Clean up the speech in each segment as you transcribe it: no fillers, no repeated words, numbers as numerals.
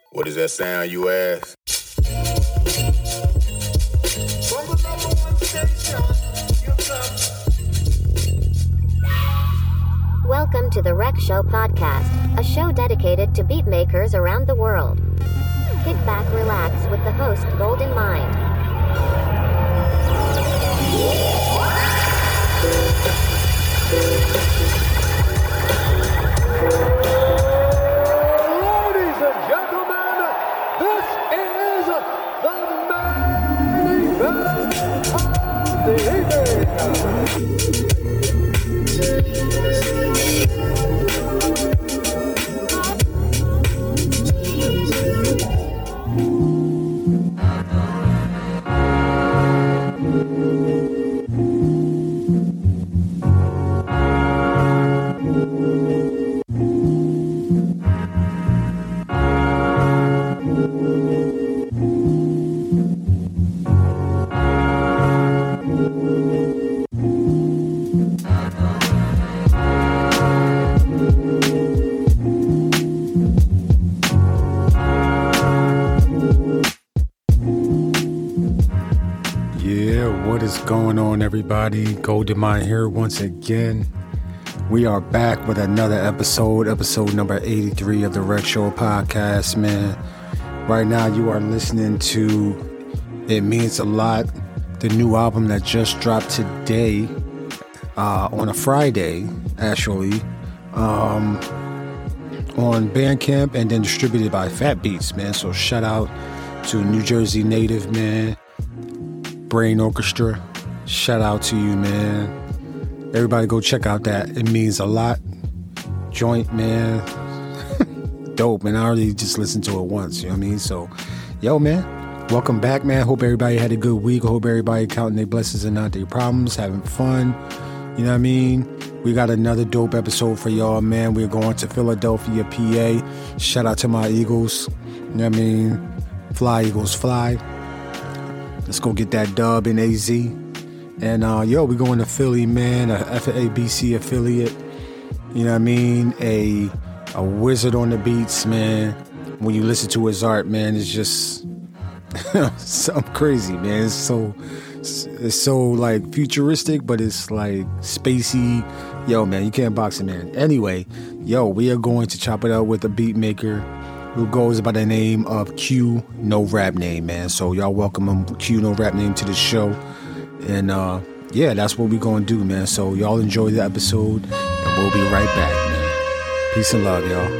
What does that sound, you ask? From the number one station, you come. Welcome to the Rec Show podcast, a show dedicated to beat makers around the world. Kick back, relax with the host, Golden Mind. Ladies and gentlemen, this is the main event of the evening. What is going on, everybody? Golden Mind here once again. We are back with another episode number 83 of the Rec Show podcast, man. Right now you are listening to It Means a Lot, the new album that just dropped today, on a Friday, actually, on Bandcamp, and then distributed by Fat Beats, man. So shout out to New Jersey native, man. Brain Orchestra, shout out to you, man. Everybody go check out that It Means a Lot joint, man. Dope, man. I already just listened to it once, you know what I mean? So, yo, man, welcome back, man. Hope everybody had a good week. Hope everybody counting their blessings and not their problems, having fun, you know what I mean? We got another dope episode for y'all, man. We're going to Philadelphia, PA. Shout out to my Eagles, you know what I mean? Fly, Eagles, fly. Let's go get that dub in AZ. And, we're going to Philly, man, a FABC affiliate. You know what I mean? A wizard on the beats, man. When you listen to his art, man, it's just something crazy, man. It's so like futuristic, but it's like spacey. Yo, man, you can't box it, man. Anyway, we are going to chop it up with a beat maker who goes by the name of Q No Rap Name, man. So y'all welcome him, Q No Rap Name, to the show. And that's what we're gonna do, man. So y'all enjoy the episode, and we'll be right back, man. Peace and love, y'all.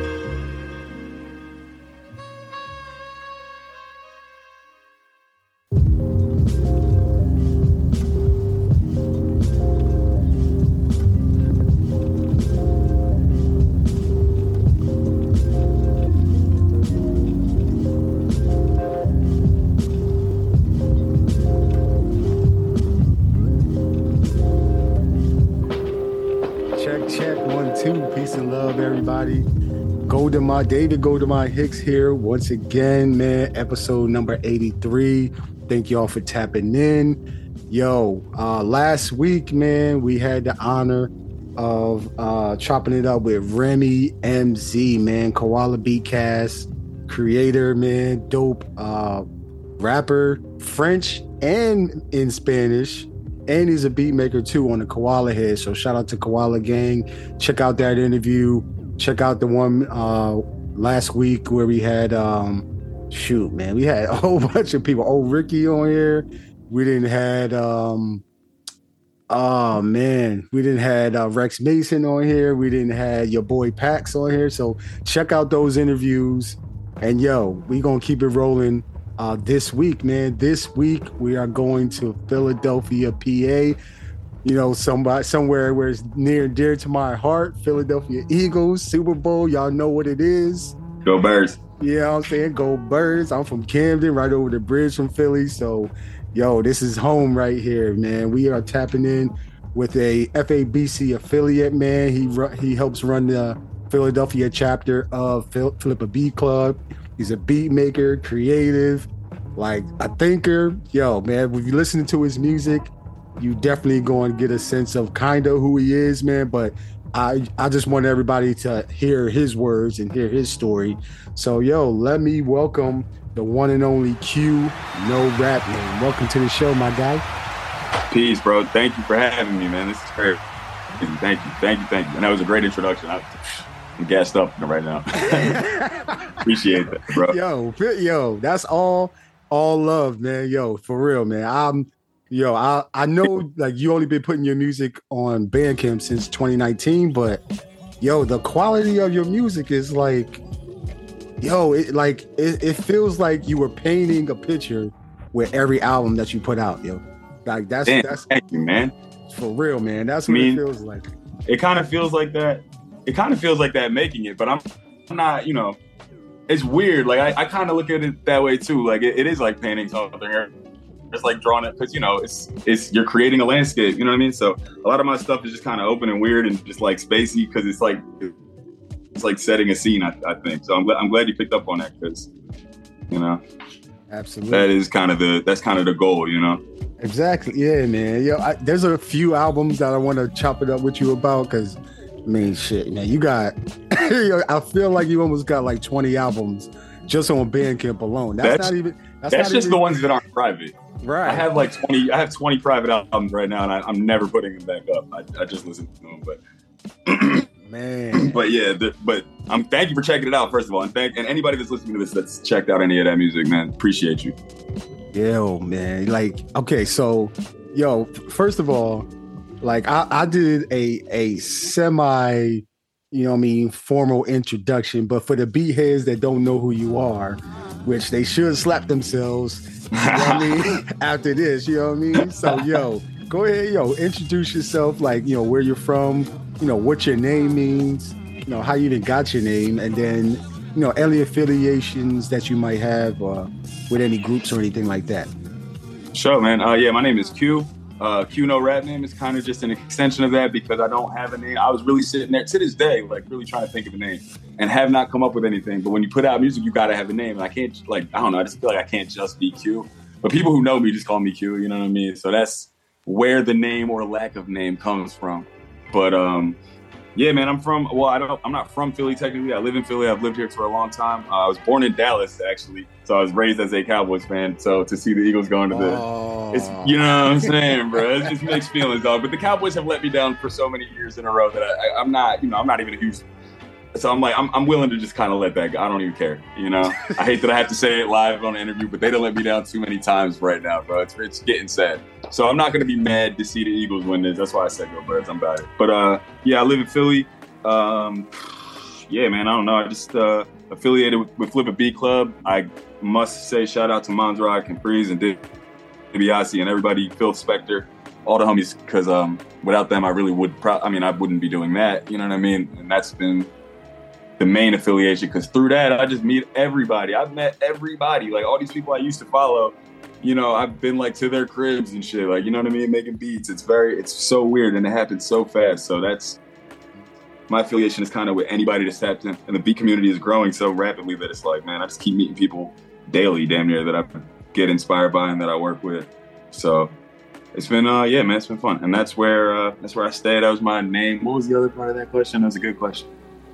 Check, 1, 2. Peace and love, everybody. David Golden Hicks here once again, man. Episode number 83. Thank y'all for tapping in. Last week, man, we had the honor of chopping it up with Remy MZ, man. Koala Beatcast creator, man. Dope rapper, French and in Spanish. And he's a beat maker too on the Koala Head. So shout out to Koala Gang. Check out that interview. Check out the one last week where we had we had a whole bunch of people. Oh, Ricky on here. We didn't had we didn't had Rex Mason on here. We didn't had your boy Pax on here. So check out those interviews. And we gonna keep it rolling. This week, man. This week we are going to Philadelphia, PA. Somewhere where it's near and dear to my heart. Philadelphia Eagles, Super Bowl. Y'all know what it is. Go Birds. Yeah, I'm saying go Birds. I'm from Camden, right over the bridge from Philly. So, this is home right here, man. We are tapping in with a FABC affiliate, man. He helps run the Philadelphia chapter of Philippa Beat Club. He's a beat maker, creative, like a thinker. Man, when you listen to his music, you definitely going to get a sense of kind of who he is, man. But I just want everybody to hear his words and hear his story. So, yo, let me welcome the one and only Q, no rap name. Welcome to the show, my guy. Peace, bro. Thank you for having me, man. This is great. Thank you. And that was a great introduction. I'm gassed up right now. Appreciate that, bro. Yo, that's all love, man. Yo, for real, man. I know like you only been putting your music on Bandcamp since 2019, but yo, the quality of your music is like, yo, it feels like you were painting a picture with every album that you put out, yo. Like that's thank you, man. For real, man. That's what it feels like. It kind of feels like that. It kind of feels like that making it, but I'm not, it's weird. Like I kind of look at it that way too. Like it is like painting something here. It's like drawing it because it's you're creating a landscape. You know what I mean? So a lot of my stuff is just kind of open and weird and just like spacey because it's like setting a scene. I think so. I'm glad you picked up on that because absolutely that's kind of the goal. Exactly. Yeah, man. Yo, there's a few albums that I want to chop it up with you about because. I mean, shit, man, you got, I feel like you almost got like 20 albums just on Bandcamp alone. That's just the ones that aren't private. Right. I have 20 private albums right now, and I'm never putting them back up. I just listen to them, but man. But yeah, thank you for checking it out, first of all. And anybody that's listening to this that's checked out any of that music, man, appreciate you. Yo, man. Like, okay, so, yo, first of all, like I did a semi, formal introduction, but for the beat heads that don't know who you are, which they should slap themselves, after this, you know what I mean? So, yo, go ahead, introduce yourself, like, where you're from, what your name means, how you even got your name, and then, any affiliations that you might have with any groups or anything like that. Sure, man. Yeah, my name is Q. Q No Rap Name is kind of just an extension of that because I don't have a name. I was really sitting there to this day, like really trying to think of a name and have not come up with anything. But when you put out music, you got to have a name. And I can't, I don't know. I just feel like I can't just be Q. But people who know me just call me Q, you know what I mean? So that's where the name or lack of name comes from. But yeah, man, I'm not from Philly technically. I live in Philly. I've lived here for a long time. I was born in Dallas, actually. So I was raised as a Cowboys fan. So to see the Eagles going to it's, you know what I'm saying, bro? It's just mixed feelings, dog. But the Cowboys have let me down for so many years in a row that I'm not even a huge. So I'm like, I'm willing to just kind of let that go. I don't even care, I hate that I have to say it live on an interview, but they don't let me down too many times right now, bro. It's getting sad. So I'm not going to be mad to see the Eagles win this. That's why I said go Birds. I'm about it. But yeah, I live in Philly. Yeah, man, I don't know. I just affiliated with Flip a Beat Club. I must say shout out to Monzrock and Freeze and DiBiase and everybody, Phil Spector, all the homies, because without them, I really I wouldn't be doing that. You know what I mean? And that's been the main affiliation, because through that, I just meet everybody. I've met everybody, like all these people I used to follow. I've been like to their cribs and shit, like, you know what I mean? Making beats. It's so weird and it happens so fast. So that's my affiliation is kind of with anybody that's tapped in. And the beat community is growing so rapidly that it's like, man, I just keep meeting people daily, damn near, that I get inspired by and that I work with. So it's been, yeah, man, it's been fun. And that's where I stay. That was my name. What was the other part of that question? That was a good question.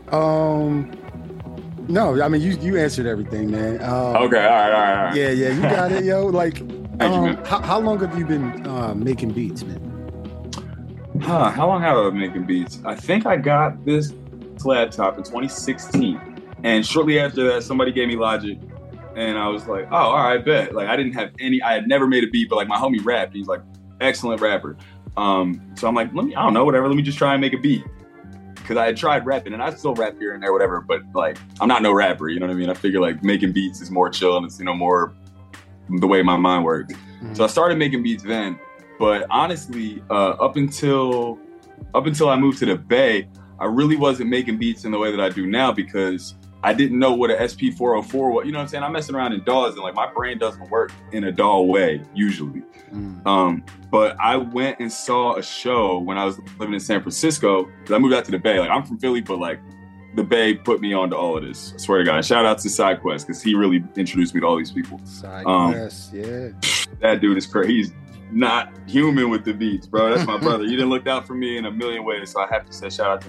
No, I mean, you answered everything, man. Okay, all right. Yeah, you got it, yo. Like, thank you, man. How long have you been making beats, man? How long have I been making beats? I think I got this laptop in 2016, and shortly after that, somebody gave me Logic, and I was like, oh, all right, bet. Like, I had never made a beat, but like my homie rapped. He's like, excellent rapper. So I'm like, I don't know, whatever. Let me just try and make a beat. Because I had tried rapping, and I still rap here and there, whatever, but like, I'm not no rapper, you know what I mean? I figure like making beats is more chill, and it's, more the way my mind works. Mm-hmm. So I started making beats then, but honestly, up until I moved to the Bay, I really wasn't making beats in the way that I do now, because I didn't know what an SP404 was. You know what I'm saying? I'm messing around in DAWs, and like my brain doesn't work in a DAW way usually. But I went and saw a show when I was living in San Francisco, because I moved out to the Bay. Like, I'm from Philly, but like the Bay put me on to all of this. I swear to God. Shout out to SideQuest, because he really introduced me to all these people. SideQuest, yeah. That dude is crazy. He's not human with the beats, bro. That's my brother. You didn't look out for me in a million ways, so I have to say shout out to him.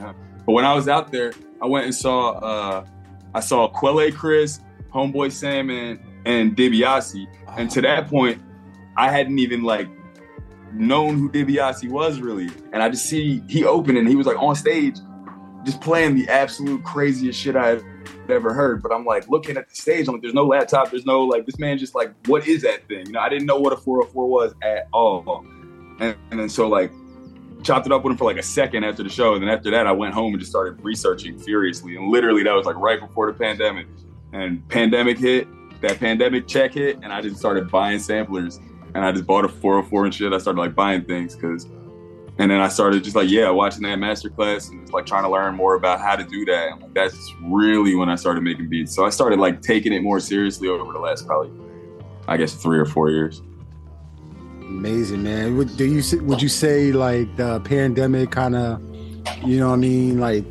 But when I was out there, I went and saw Quelle Chris, Homeboy Salmon, and DiBiase. And to that point, I hadn't even like known who DiBiase was really. And I just see he opened and he was like on stage just playing the absolute craziest shit I had ever heard. But I'm like looking at the stage, I'm like, there's no laptop, there's no like, this man just like, what is that thing? You know, I didn't know what a 404 was at all. And then so like chopped it up with him for like a second after the show. And then after that, I went home and just started researching furiously. And literally that was like right before the pandemic. And pandemic hit, that pandemic check hit, and I just started buying samplers. And I just bought a 404 and shit. I started like buying things and then I started just like, watching that masterclass and just like trying to learn more about how to do that. And like, that's really when I started making beats. So I started like taking it more seriously over the last probably, I guess, 3 or 4 years. Amazing, man. Would you say like the pandemic kind of, you know what I mean, like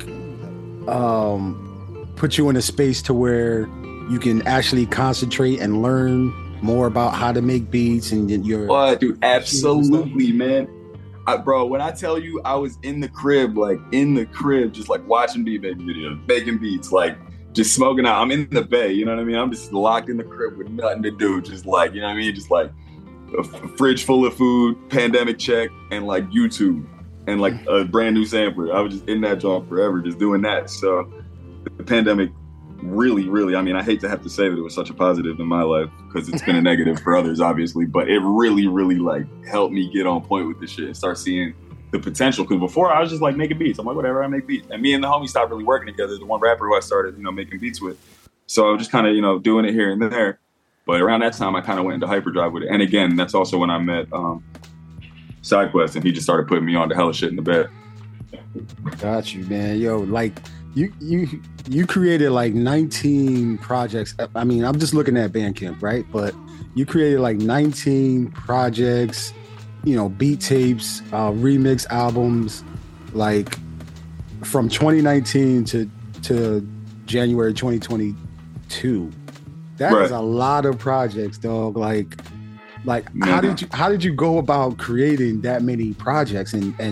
put you in a space to where you can actually concentrate and learn more about how to make beats and your... Oh, dude, absolutely, man. Bro, when I tell you I was in the crib, just like watching beat making videos, making beats, like just smoking out. I'm in the bay, you know what I mean? I'm just locked in the crib with nothing to do. Just like, you know what I mean? Just like a fridge full of food, pandemic check, and like YouTube and like a brand new sampler. I was just in that job forever, just doing that. So the pandemic really, I mean, I hate to have to say that it was such a positive in my life because it's been a negative for others, obviously, but it really like helped me get on point with this shit and start seeing the potential. Because before I was just like making beats. I'm like, whatever, I make beats. And me and the homie stopped really working together. The one rapper who I started, making beats with. So I was just kind of, doing it here and there. But around that time, I kind of went into hyperdrive with it. And again, that's also when I met SideQuest, and he just started putting me on to hella shit in the bed. Got you, man. Yo, like you created like 19 projects. I mean, I'm just looking at Bandcamp, right? But you created like 19 projects, beat tapes, remix albums, like from 2019 to January 2022. That is a lot of projects, dog. Like how did you go about creating that many projects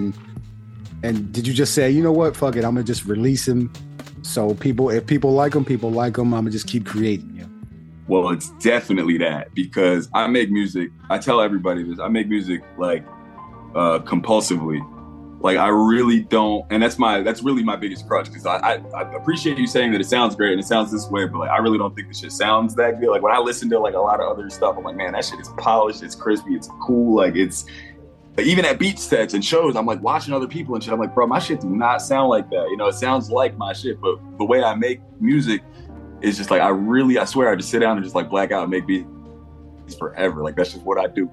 and did you just say, you know what, fuck it, I'm gonna just release them? So if people like them, I'm gonna just keep creating. Yeah. Well, it's definitely that, because I make music. I tell everybody this. I make music like compulsively. Like I really don't, and that's really my biggest crutch. Because I appreciate you saying that it sounds great and it sounds this way, but like I really don't think the shit sounds that good. Like when I listen to like a lot of other stuff, I'm like, man, that shit is polished, it's crispy, it's cool. Like it's. Even at beat sets and shows, I'm like watching other people and shit. I'm like, bro, my shit do not sound like that. It sounds like my shit, but the way I make music is just like, I swear I just sit down and just like black out and make beats forever. Like that's just what I do.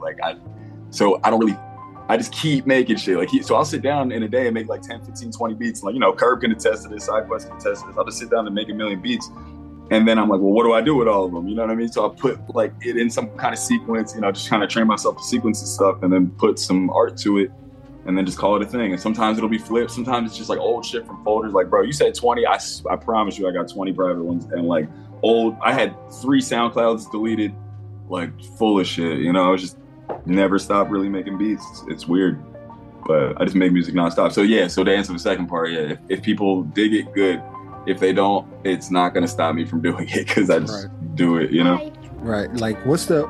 I just keep making shit. So I'll sit down in a day and make like 10, 15, 20 beats. Like, Curb can attest to this, SideQuest can attest to this. I'll just sit down and make a million beats. And then I'm like, well, what do I do with all of them? You know what I mean? So I put like it in some kind of sequence, just kind of train myself to sequence and stuff, and then put some art to it, and then just call it a thing. And sometimes it'll be flipped. Sometimes it's just like old shit from folders. Like, bro, you said 20. I promise you I got 20 private ones. And like I had 3 SoundClouds deleted, like full of shit. I was just never stopped really making beats. It's weird, but I just make music nonstop. So yeah, so to answer the second part, yeah, if people dig it, good. If they don't, it's not going to stop me from doing it because I just do it, Right. Like what's the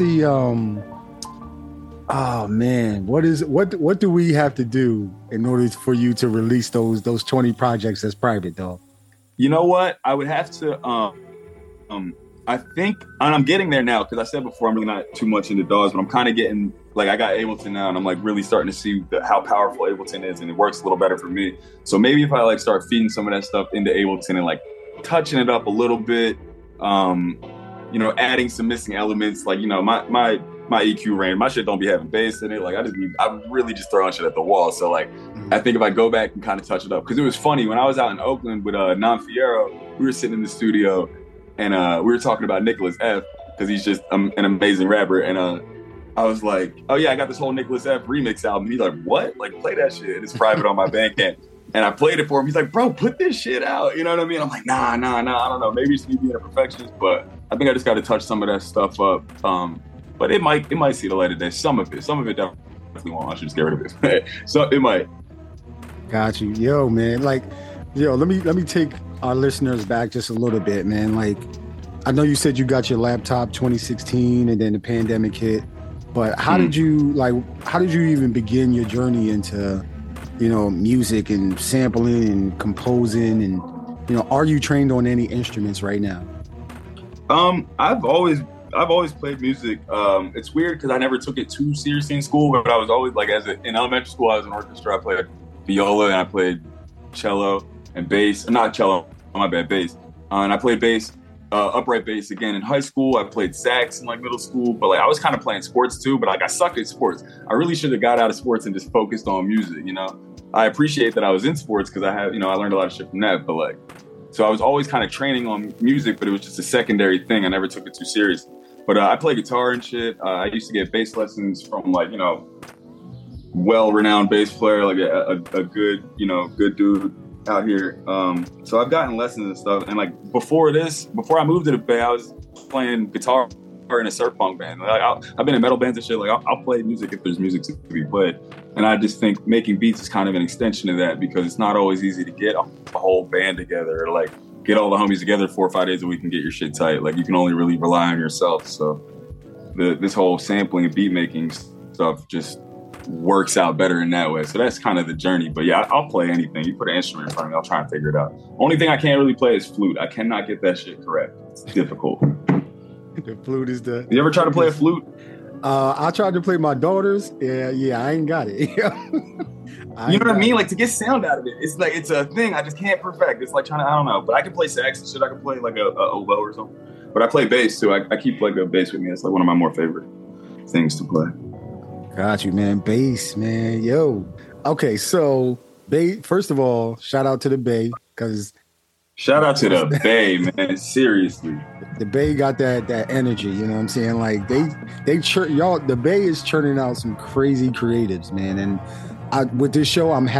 oh man, what do we have to do in order for you to release those 20 projects as private, though? You know what? I would have to I think, and I'm getting there now, because I said before I'm really not too much into DAWs, but I'm kind of getting, like, I got Ableton now, and I'm like really starting to see how powerful Ableton is, and it works a little better for me. So maybe if I like start feeding some of that stuff into Ableton and like touching it up a little bit, adding some missing elements, like, my EQ range, my shit don't be having bass in it. Like I'm really just throwing shit at the wall. So like, I think if I go back and kind of touch it up, because it was funny when I was out in Oakland with Non Fierro, we were sitting in the studio. And we were talking about Nicholas F, because he's just an amazing rapper. And I was like, oh yeah, I got this whole Nicholas F remix album. He's like, what? Like, play that shit. And it's private on my Bandcamp. And I played it for him. He's like, bro, put this shit out. You know what I mean? I'm like, nah. I don't know. Maybe it's me being a perfectionist, but I think I just got to touch some of that stuff up. But it might see the light of day. Some of it definitely won't. I should just get rid of it. So it might. Got you. Yo, man. Like, Yo, let me take our listeners back just a little bit, man. Like, I know you said you got your laptop 2016 and then the pandemic hit, but how did you even begin your journey into, music and sampling and composing, and are you trained on any instruments right now? I've always played music. It's weird because I never took it too seriously in school, but I was always like, in elementary school, I was in orchestra. I played viola and I played cello and bass. Not cello, my bad, bass. And I played bass, upright bass again in high school. I played sax in like middle school, but like I was kind of playing sports too. But like I sucked at sports. I really should have got out of sports and just focused on music. I appreciate that I was in sports because I have, I learned a lot of shit from that. But like, so I was always kind of training on music, but it was just a secondary thing. I never took it too serious. But I play guitar and shit. I used to get bass lessons from like, well-renowned bass player, like a good, good dude out here. So I've gotten lessons and stuff. And like before I moved to the Bay, I was playing guitar in a surf punk band. Like I've been in metal bands and shit. Like I'll play music if there's music to be played. And I just think making beats is kind of an extension of that because it's not always easy to get a whole band together, or like get all the homies together 4 or 5 days a week and get your shit tight. Like you can only really rely on yourself. So this whole sampling and beat making stuff just works out better in that way. So that's kind of the journey. But yeah, I'll play anything. You put an instrument in front of me, I'll try and figure it out. Only thing I can't really play is flute. I cannot get that shit correct. It's difficult. The flute is the... You ever try to play a flute? I tried to play my daughter's. Yeah, I ain't got it. You know what I mean? Like to get sound out of it. It's like, it's a thing I just can't perfect. It's like trying to, I don't know. But I can play sax and shit. I can play like a oboe or something. But I play bass too. I keep like a bass with me. It's like one of my more favorite things to play. Got you, man. Bass, man. Yo. Okay, so Bay. First of all, shout out to the Bay, because shout out to the Bay, man. Seriously, the Bay got that energy. You know what I'm saying? Like the Bay is churning out some crazy creatives, man. And with this show, I'm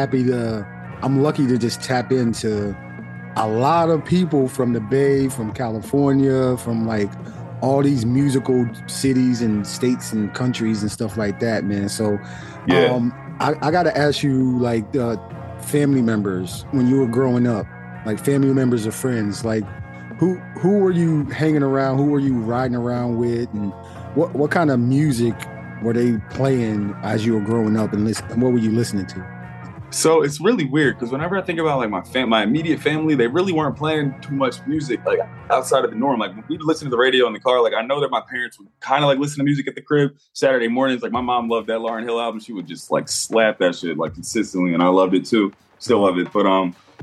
lucky to just tap into a lot of people from the Bay, from California, from like all these musical cities and states and countries and stuff like that, man. So yeah. I got to ask you, like, family members when you were growing up, like family members or friends, like who were you hanging around? Who were you riding around with? And what kind of music were they playing as you were growing up, and what were you listening to? So it's really weird because whenever I think about like my immediate family, they really weren't playing too much music like outside of the norm. Like we'd listen to the radio in the car. Like I know that my parents would kind of like listen to music at the crib Saturday mornings. Like my mom loved that Lauryn Hill album. She would just like slap that shit like consistently, and I loved it too. Still love it, but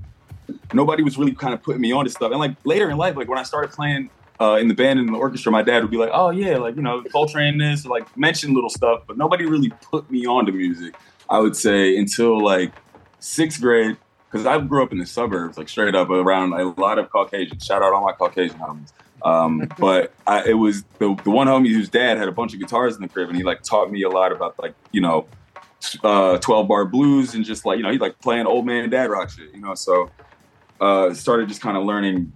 nobody was really kind of putting me on to stuff. And like later in life, like when I started playing in the band and in the orchestra, my dad would be like, "Oh yeah, like Coltrane this," or like mention little stuff, but nobody really put me on to music. I would say until like 6th grade, because I grew up in the suburbs, like straight up around a lot of Caucasians. Shout out all my Caucasian homies. But it was the one homie whose dad had a bunch of guitars in the crib, and he like taught me a lot about like 12-bar blues and just like he like playing old man dad rock shit. So started just kind of learning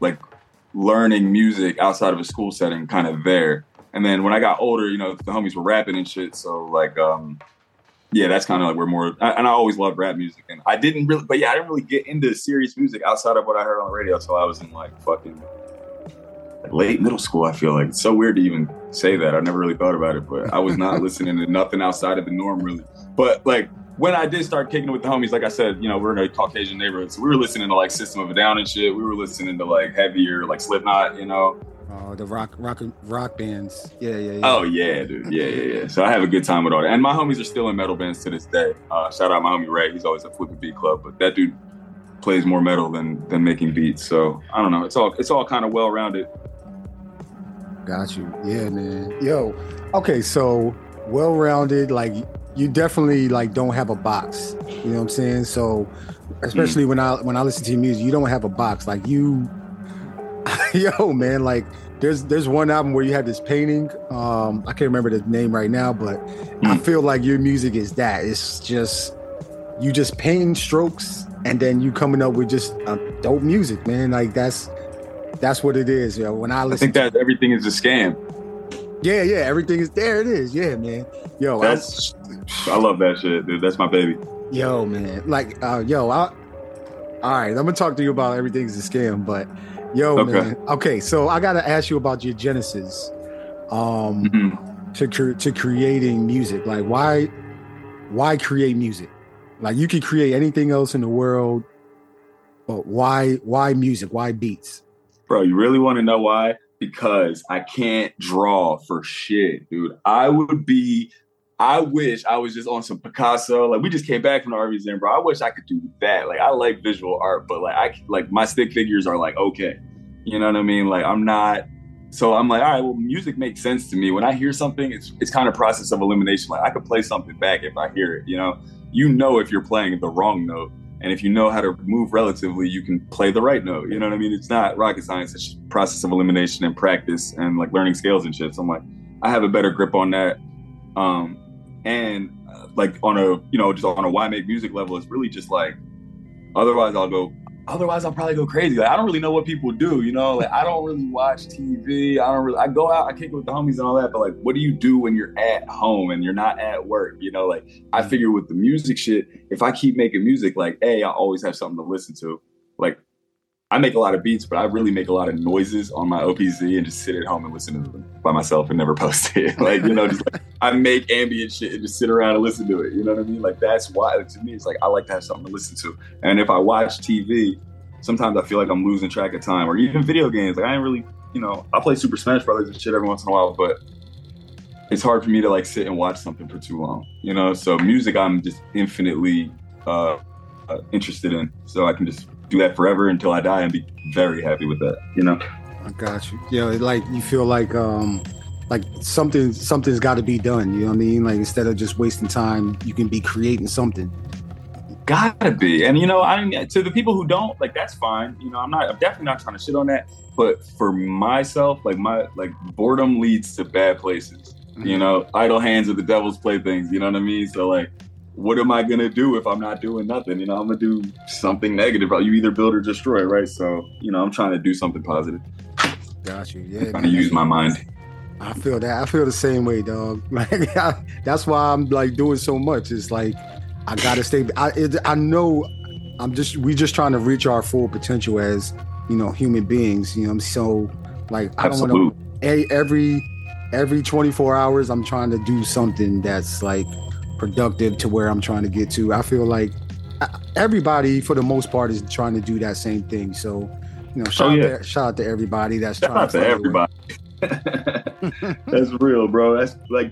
music outside of a school setting, kind of there. And then when I got older, the homies were rapping and shit. So like, yeah, that's kind of like where more, and I always loved rap music. And I didn't really get into serious music outside of what I heard on the radio until I was in like fucking late middle school. I feel like it's so weird to even say that. I never really thought about it, but I was not listening to nothing outside of the norm really. But like when I did start kicking it with the homies, like I said, we're in a Caucasian neighborhood. So we were listening to like System of a Down and shit. We were listening to like heavier, like Slipknot, Oh, the rock bands. Yeah. Oh yeah, dude. Yeah. So I have a good time with all that. And my homies are still in metal bands to this day. Shout out my homie Ray. He's always at Flippin' Beat Club, but that dude plays more metal than making beats. So I don't know. It's all kind of well rounded. Got you. Yeah, man. Yo. Okay, so well rounded. Like you definitely like don't have a box. You know what I'm saying? So especially when I listen to your music, you don't have a box. Like you. Yo, man, like there's one album where you have this painting. I can't remember the name right now, but I feel like your music is that. It's just you just painting strokes and then you coming up with just dope music, man. Like that's what it is. Yo, when I listen, I think that everything is a scam. Yeah, everything is there. It is, yeah, man. Yo, I love that shit, dude. That's my baby. Yo, man, like All right, I'm gonna talk to you about Everything's a Scam, but yo, Okay. man. Okay, so I gotta ask you about your genesis, to creating music. Like, why create music? Like, you can create anything else in the world, but why music? Why beats? Bro, you really want to know why? Because I can't draw for shit, dude. I wish I was just on some Picasso. Like, we just came back from the art museum, bro. I wish I could do that. Like, I like visual art, but like my stick figures are like, okay. You know what I mean? Like, I'm not. So I'm like, all right, well, music makes sense to me. When I hear something, it's kind of process of elimination. Like, I could play something back if I hear it, you know if you're playing the wrong note. And if you know how to move relatively, you can play the right note. You know what I mean? It's not rocket science. It's just process of elimination and practice and like learning scales and shit. So I'm like, I have a better grip on that. Like on a, just on a why make music level, it's really just like, otherwise I'll probably go crazy. Like, I don't really know what people do, like I don't really watch TV. I go out, I kick it with the homies and all that, but like, what do you do when you're at home and you're not at work? Like, I figure with the music shit, if I keep making music, like, I always have something to listen to. Like, I make a lot of beats, but I really make a lot of noises on my OPZ and just sit at home and listen to them by myself and never post it. Like, just like, I make ambient shit and just sit around and listen to it. You know what I mean? Like, that's why, to me, it's like, I like to have something to listen to. And if I watch TV, sometimes I feel like I'm losing track of time, or even video games. Like, I ain't really, I play Super Smash Brothers and shit every once in a while, but it's hard for me to like sit and watch something for too long, So music, I'm just infinitely interested in. So I can just do that forever until I die and be very happy with that, I got you. Like, you feel like something's got to be done. You know what I mean? Like, instead of just wasting time, you can be creating something. Gotta be. And to the people who don't, like, that's fine. I'm definitely not trying to shit on that. But for myself, like, boredom leads to bad places. Idle hands are the devil's playthings. You know what I mean? So like, what am I gonna do if I'm not doing nothing? I'm gonna do something negative. You either build or destroy, right? So, I'm trying to do something positive. Got you. Yeah. Trying to use my mind. I feel that. I feel the same way, dog. Like, that's why I'm like doing so much. It's like, I gotta stay. I know. We just trying to reach our full potential as human beings. So like, I don't want to. Every 24 hours, I'm trying to do something that's like productive to where I'm trying to get to. I feel like everybody, for the most part, is trying to do that same thing. So, shout out to everybody that's trying to. Shout out to everybody. That's real, bro.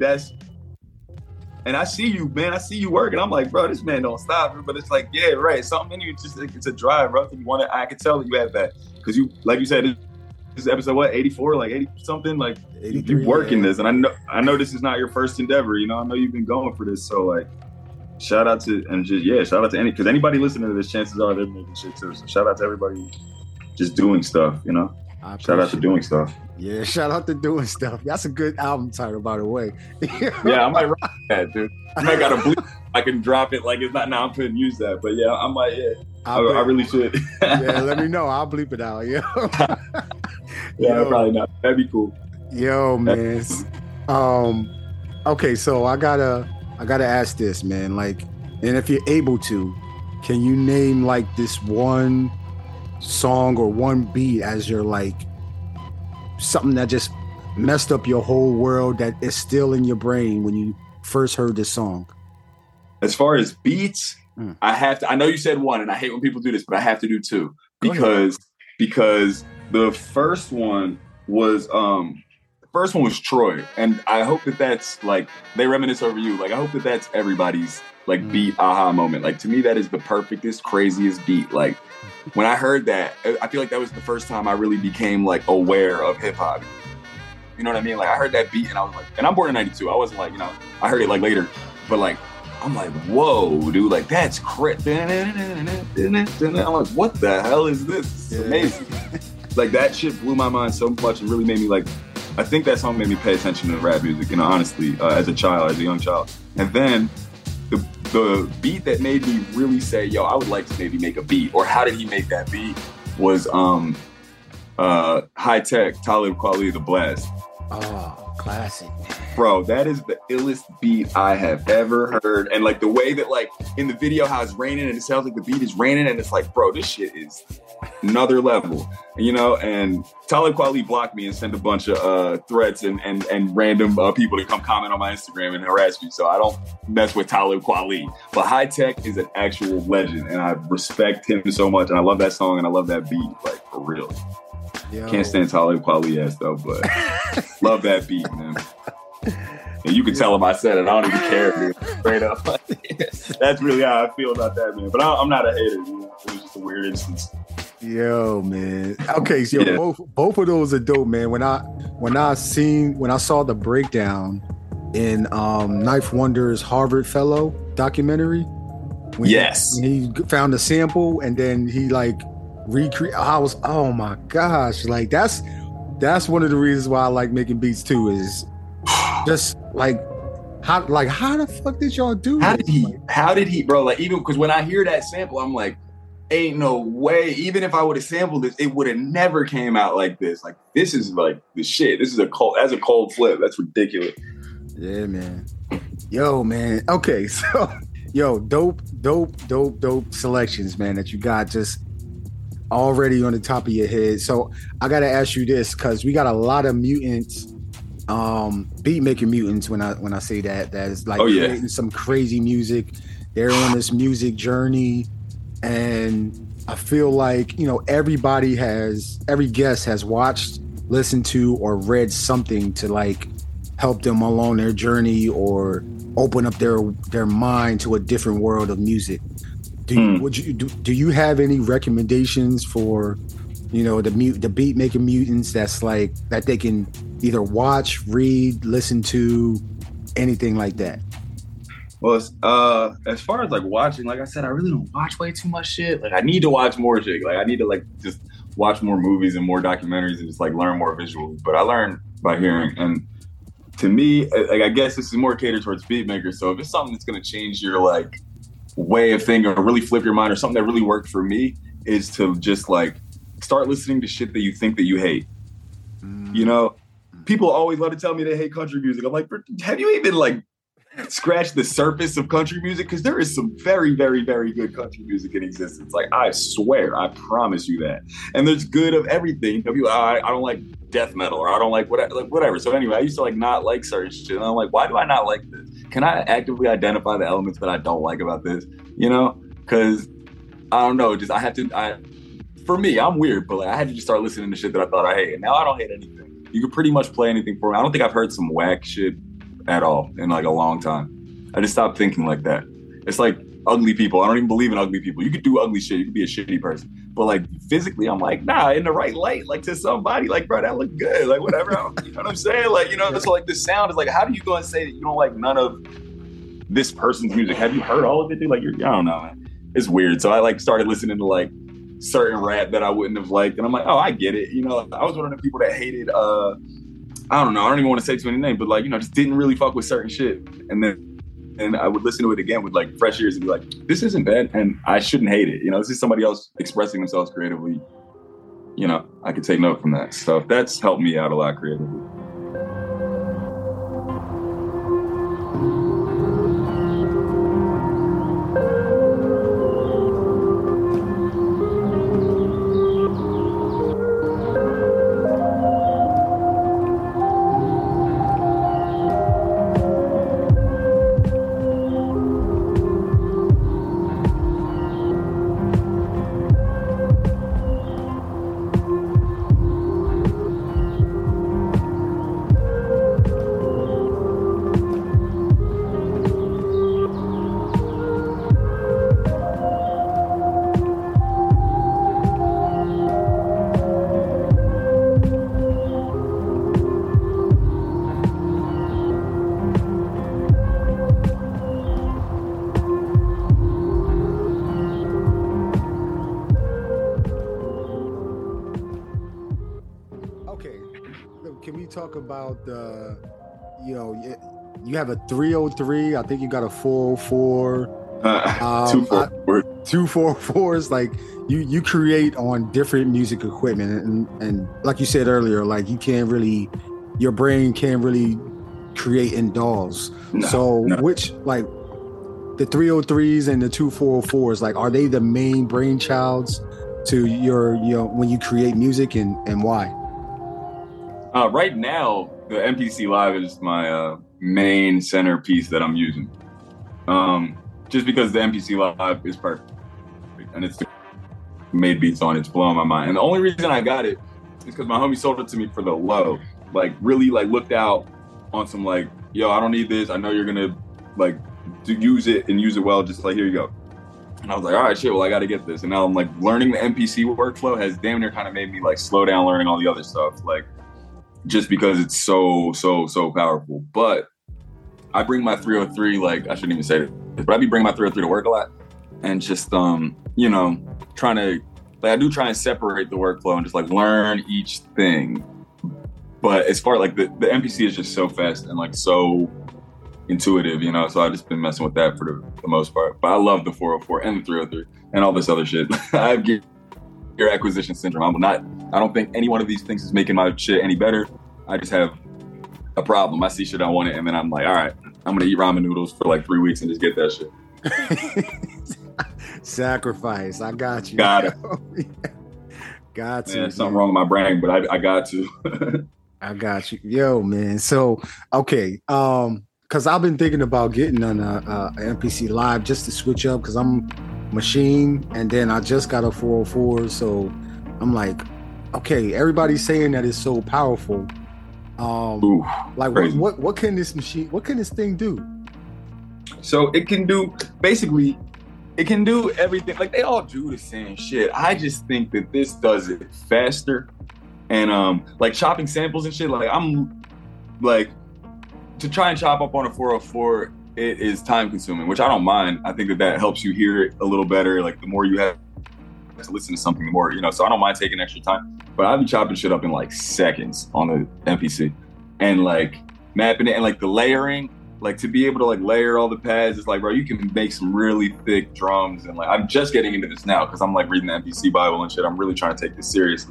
And I see you, man. I see you working. I'm like, bro, this man don't stop. But it's like, yeah, right. Something in you, it's a drive, bro. You want to. I can tell that you have that because you, like you said, this is episode 84, like 80 something. Like, you working this, and I know this is not your first endeavor. I know you've been going for this. So like, shout out to any, because anybody listening to this, chances are they're making shit too. So shout out to everybody just doing stuff. Shout out to doing stuff. Yeah, shout out to doing stuff. That's a good album title, by the way. Yeah, I might write that, dude. I might gotta bleep. I can drop it like it's not. Now I'm couldn't use that, but yeah, I might. Yeah, I really should. Yeah, let me know. I'll bleep it out. Yeah, probably not. That'd be cool. Yo, man. Okay, so I gotta ask this, man. Like, and if you're able to, can you name like this one song or one beat as your like something that just messed up your whole world that is still in your brain when you first heard this song? As far as beats, I know you said one, and I hate when people do this, but I have to do two because the first one was Troy, and I hope that's like they reminisce over you. Like, I hope that's everybody's like beat aha moment. Like, to me, that is the perfectest, craziest beat. Like, when I heard that, I feel like that was the first time I really became like aware of hip hop. You know what I mean? Like, I heard that beat and I was like, and I'm born in 92. I wasn't like, I heard it like later, but like, I'm like, whoa, dude, like that's crazy. I'm like, what the hell is this? It's amazing. Like, that shit blew my mind so much and really made me like, I think that song made me pay attention to rap music, honestly, as a young child. And then the beat that made me really say, yo, I would like to maybe make a beat, or how did he make that beat, was High Tech, Talib Kweli, The Blast. Classic. Bro, that is the illest beat I have ever heard. And like the way that like in the video, how it's raining and it sounds like the beat is raining and it's like, bro, this shit is another level, you know? And Talib Kweli blocked me and sent a bunch of threats and random people to come comment on my Instagram and harass me. So I don't mess with Talib Kweli. But Hi-Tech is an actual legend and I respect him so much. And I love that song and I love that beat, like for real. Yo. Can't stand Talib Kweli ass though, but love that beat, man. And you can tell him I said it. I don't even care, dude. Straight up. That's really how I feel about that, man. But I'm not a hater. You know? It was just a weird instance. Yo, man. Okay, so yeah. both of those are dope, man. When I saw the breakdown in Knife Wonder's Harvard Fellow documentary, when he found a sample and then he like recreate. I was, oh my gosh, like that's one of the reasons why I like making beats too. Is just like how the fuck did y'all do? How did he, bro? Like even because when I hear that sample, I'm like, ain't no way. Even if I would have sampled this, it would have never came out like this. Like this is like the shit. This is a cold flip. That's ridiculous. Yeah, man. Yo, man. Okay, so dope selections, man, that you got just already on the top of your head. So I gotta ask you this because we got a lot of mutants, beat making mutants. When I say that is like creating some crazy music. They're on this music journey, and I feel like every guest has watched, listened to, or read something to like help them along their journey or open up their mind to a different world of music. Do you have any recommendations for the beat making mutants that's like that they can either watch, read, listen to, anything like that? Well, as far as like watching, like I said, I really don't watch way too much shit. Like I need to watch more shit. Like I need to like just watch more movies and more documentaries and just like learn more visually. But I learn by hearing. And to me, like I guess this is more catered towards beat makers. So if it's something that's gonna change your like way of thinking or really flip your mind, or something that really worked for me, is to just like start listening to shit that you think that you hate. People always love to tell me they hate country music. I'm like, have you even like scratched the surface of country music? Because there is some very, very, very good country music in existence. Like I swear, I promise you that. And there's good of everything. People, I don't like death metal, or I don't like whatever. So anyway, I used to like not like certain shit. And I'm like, why do I not like this? Can I actively identify the elements that I don't like about this? Because I don't know. Just for me, I'm weird, but like, I had to just start listening to shit that I thought I hate. And now I don't hate anything. You can pretty much play anything for me. I don't think I've heard some whack shit at all in like a long time. I just stopped thinking like that. It's like ugly people. I don't even believe in ugly people. You could do ugly shit. You could be a shitty person. But like physically, I'm like, nah, in the right light, like to somebody, like, bro, that look good. Like whatever. You know what I'm saying? Like, so like the sound is like, how do you go and say that you don't like none of this person's music? Have you heard all of it, dude? Like I don't know, man. It's weird. So I like started listening to like certain rap that I wouldn't have liked. And I'm like, oh, I get it. I was one of the people that hated, I don't know. I don't even want to say too many names, but like, just didn't really fuck with certain shit. And I would listen to it again with like fresh ears and be like, this isn't bad. And I shouldn't hate it. This is somebody else expressing themselves creatively. I could take note from that. So that's helped me out a lot creatively. About the, you have a 303. I think you got a 404. 244s. Like you create on different music equipment, and like you said earlier, like you can't really your brain can't really create in DAWs. Which, like, the 303s and the 2404s, like, are they the main brainchilds to your when you create music, and why? Right now, the MPC Live is my main centerpiece that I'm using. Just because the MPC Live is perfect and it's made beats on, it's blowing my mind. And the only reason I got it is because my homie sold it to me for the low. Like, really, like, looked out on some, like, yo, I don't need this. I know you're gonna, like, use it and use it well. Just like, here you go. And I was like, all right, shit, well, I got to get this. And now I'm like, learning the MPC workflow has damn near kind of made me like slow down learning all the other stuff, like, just because it's so powerful. But I bring my 303, like, I shouldn't even say it, but I be bringing my 303 to work a lot, and just you know, trying to, like, I do try and separate the workflow and just like learn each thing. But as far like the MPC is just so fast and like so intuitive, you know, so I've just been messing with that for the most part. But I love the 404 and the 303 and all this other shit. I have gear acquisition syndrome. I don't think any one of these things is making my shit any better. I just have a problem. I see shit I want it, and then I'm like, all right, I'm gonna eat ramen noodles for like 3 weeks and just get that shit. Sacrifice. I got you. Got it. Got to. Yeah, something wrong with my brain, but I got to. I got you. Yo, man. So, okay. Because I've been thinking about getting on a MPC Live just to switch up, because I'm machine, and then I just got a 404. So I'm like, okay, everybody's saying that it's so powerful. Ooh, like what can this thing do? So it can do, basically, it can do everything. Like, they all do the same shit. I just think that this does it faster. And like chopping samples and shit, like, I'm like, to try and chop up on a 404, it is time consuming, which I don't mind. I think that helps you hear it a little better. Like, the more you have to listen to something, the more, you know, so I don't mind taking extra time. But I've been chopping shit up in like seconds on the MPC, and like mapping it, and like the layering, like to be able to like layer all the pads, it's like, bro, you can make some really thick drums. And like, I'm just getting into this now because I'm like reading the MPC Bible and shit. I'm really trying to take this seriously.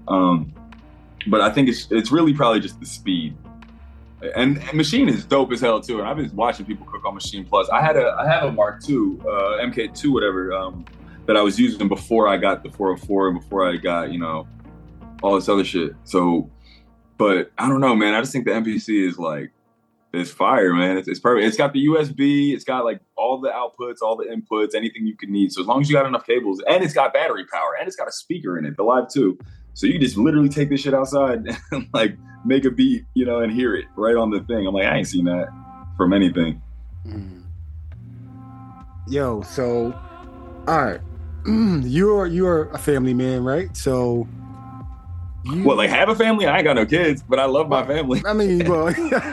But I think it's really probably just the speed. And Machine is dope as hell too. And I've been watching people cook on Machine Plus. I have a Mark II, MK2, whatever, that I was using before I got the 404 and before I got, you know, all this other shit. So, but I don't know, man. I just think the MPC is like, it's fire, man. It's perfect. It's got the USB. It's got like all the outputs, all the inputs, anything you can need. So as long as you got enough cables, and it's got battery power, and it's got a speaker in it, the Live 2. So you just literally take this shit outside and like make a beat, you know, and hear it right on the thing. I'm like, I ain't seen that from anything. Yo, so, all right. You're a family man, right? So what, like, have a family? I ain't got no kids, but I love my family. I mean, well,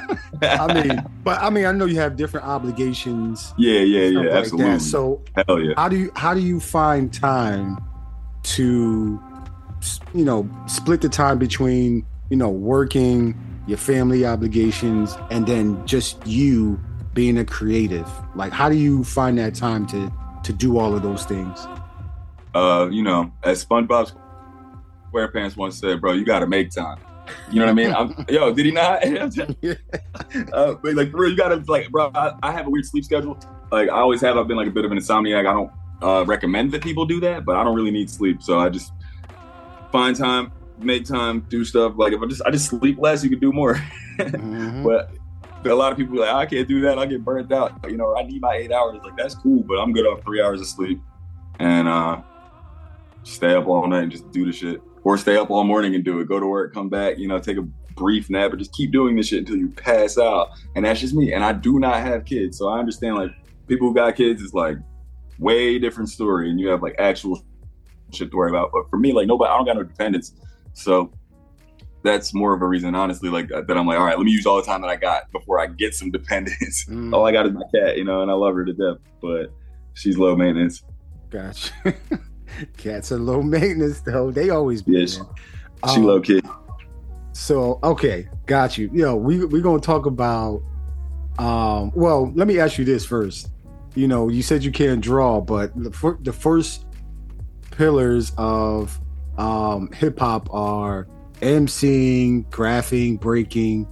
I know you have different obligations. Yeah, like absolutely. That. So hell yeah. How do you find time to, you know, split the time between, you know, working, your family obligations, and then just you being a creative? Like, how do you find that time to do all of those things? You know, as SpongeBob SquarePants once said, bro, you got to make time. You know what I mean? Yo, did he not? But like, for real, you got to, like, bro, I have a weird sleep schedule. Like, I always have. I've been like a bit of an insomniac. I don't recommend that people do that, but I don't really need sleep. So I just find time, make time, do stuff. Like, if I just sleep less, you can do more. Mm-hmm. But a lot of people are like, I can't do that. I get burnt out. You know, I need my 8 hours. Like, that's cool, but I'm good off 3 hours of sleep. And stay up all night and just do the shit. Or stay up all morning and do it. Go to work, come back, you know, take a brief nap, and just keep doing this shit until you pass out. And that's just me. And I do not have kids. So I understand, like, people who got kids is like way different story, and you have like actual shit to worry about. But for me, like, I don't got no dependents. So that's more of a reason, honestly, like, that I'm like, all right, let me use all the time that I got before I get some dependents. All I got is my cat, you know, and I love her to death, but she's low maintenance. Gotcha. Cats are low maintenance, though. They always be. Yes, she low key. So, okay, got you. Yo, we're gonna talk about. Well, let me ask you this first. You know, you said you can't draw, but the first pillars of hip hop are emceeing, graphing, breaking,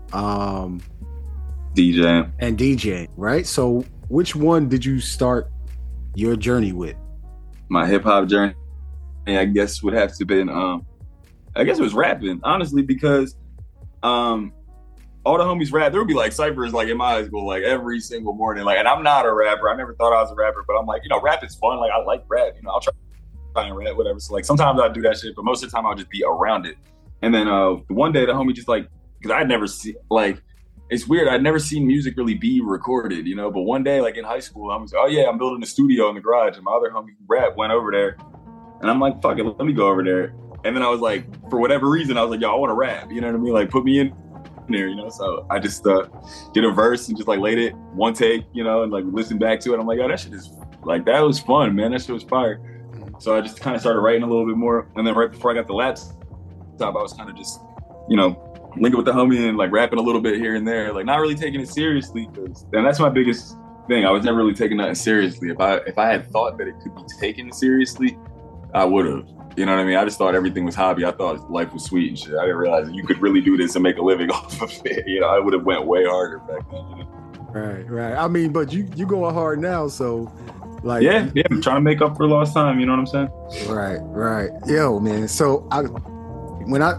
DJ. and DJing, right? So which one did you start your journey with? My hip hop journey, I guess, would have to been I guess it was rapping, honestly, because all the homies rap. There would be like ciphers like in my high school, like every single morning. Like, and I'm not a rapper. I never thought I was a rapper, but I'm like, rap is fun. Like, I like rap. I'll try and rap, whatever. So like sometimes I do that shit, but most of the time I'll just be around it. And then one day the homie just like, because I'd never see, like, it's weird. I'd never seen music really be recorded, But one day, like in high school, I was like, oh yeah, I'm building a studio in the garage, and my other homie rap went over there, and I'm like, fuck it, let me go over there. And then I was like, for whatever reason, I was like, yo, I want to rap. You know what I mean? Like, put me in there, So I just did a verse and just like laid it one take, and like listened back to it. I'm like, oh, that shit is like, that was fun, man. That shit was fire. So I just kind of started writing a little bit more. And then right before I got the laptop, I was kind of just, linking with the homie and like rapping a little bit here and there, like not really taking it seriously. And that's my biggest thing. I was never really taking nothing seriously. If I had thought that it could be taken seriously, I would have. You know what I mean? I just thought everything was hobby. I thought life was sweet and shit. I didn't realize that you could really do this and make a living off of it. I would have went way harder back then. Right. I mean, but you going hard now, so like yeah. I'm trying to make up for lost time. You know what I'm saying? Right. Yo, man. So let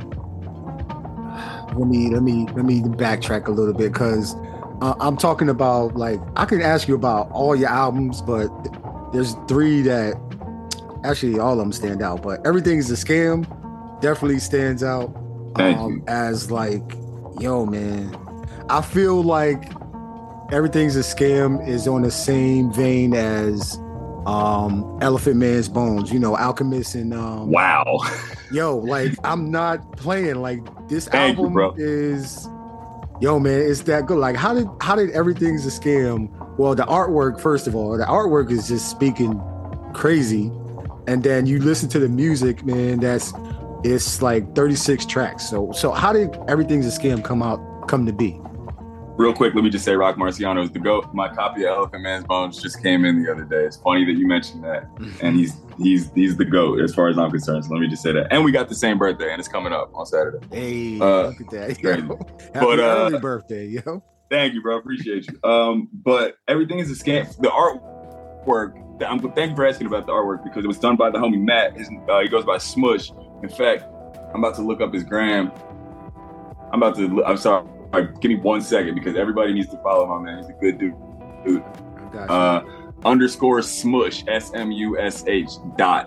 me backtrack a little bit, because I'm talking about, like, I can ask you about all your albums, but there's three that actually all of them stand out. But Everything Is a Scam definitely stands out as like, yo, man, I feel like Everything's a Scam is on the same vein as Elephant Man's Bones, Alchemist and wow. Yo, like, I'm not playing. Like, this album is, yo, man, it's that good. Like, how did Everything's a Scam? Well, the artwork, first of all, the artwork is just speaking crazy, and then you listen to the music, man. It's like 36 tracks. So how did Everything's a Scam come to be? Real quick, let me just say Rock Marciano is the GOAT. My copy of Elephant Man's Bones just came in the other day. It's funny that you mentioned that. And he's the GOAT as far as I'm concerned. So let me just say that. And we got the same birthday, and it's coming up on Saturday. Hey, look at that. Yo. Happy early birthday, yo. Thank you, bro. Appreciate you. But Everything Is a Scam. The artwork, thank you for asking about the artwork, because it was done by the homie Matt. He goes by Smush. In fact, I'm about to look up his gram. I'm sorry. Give me 1 second, because everybody needs to follow my man. He's a good dude. _ Smush, SMUSH ..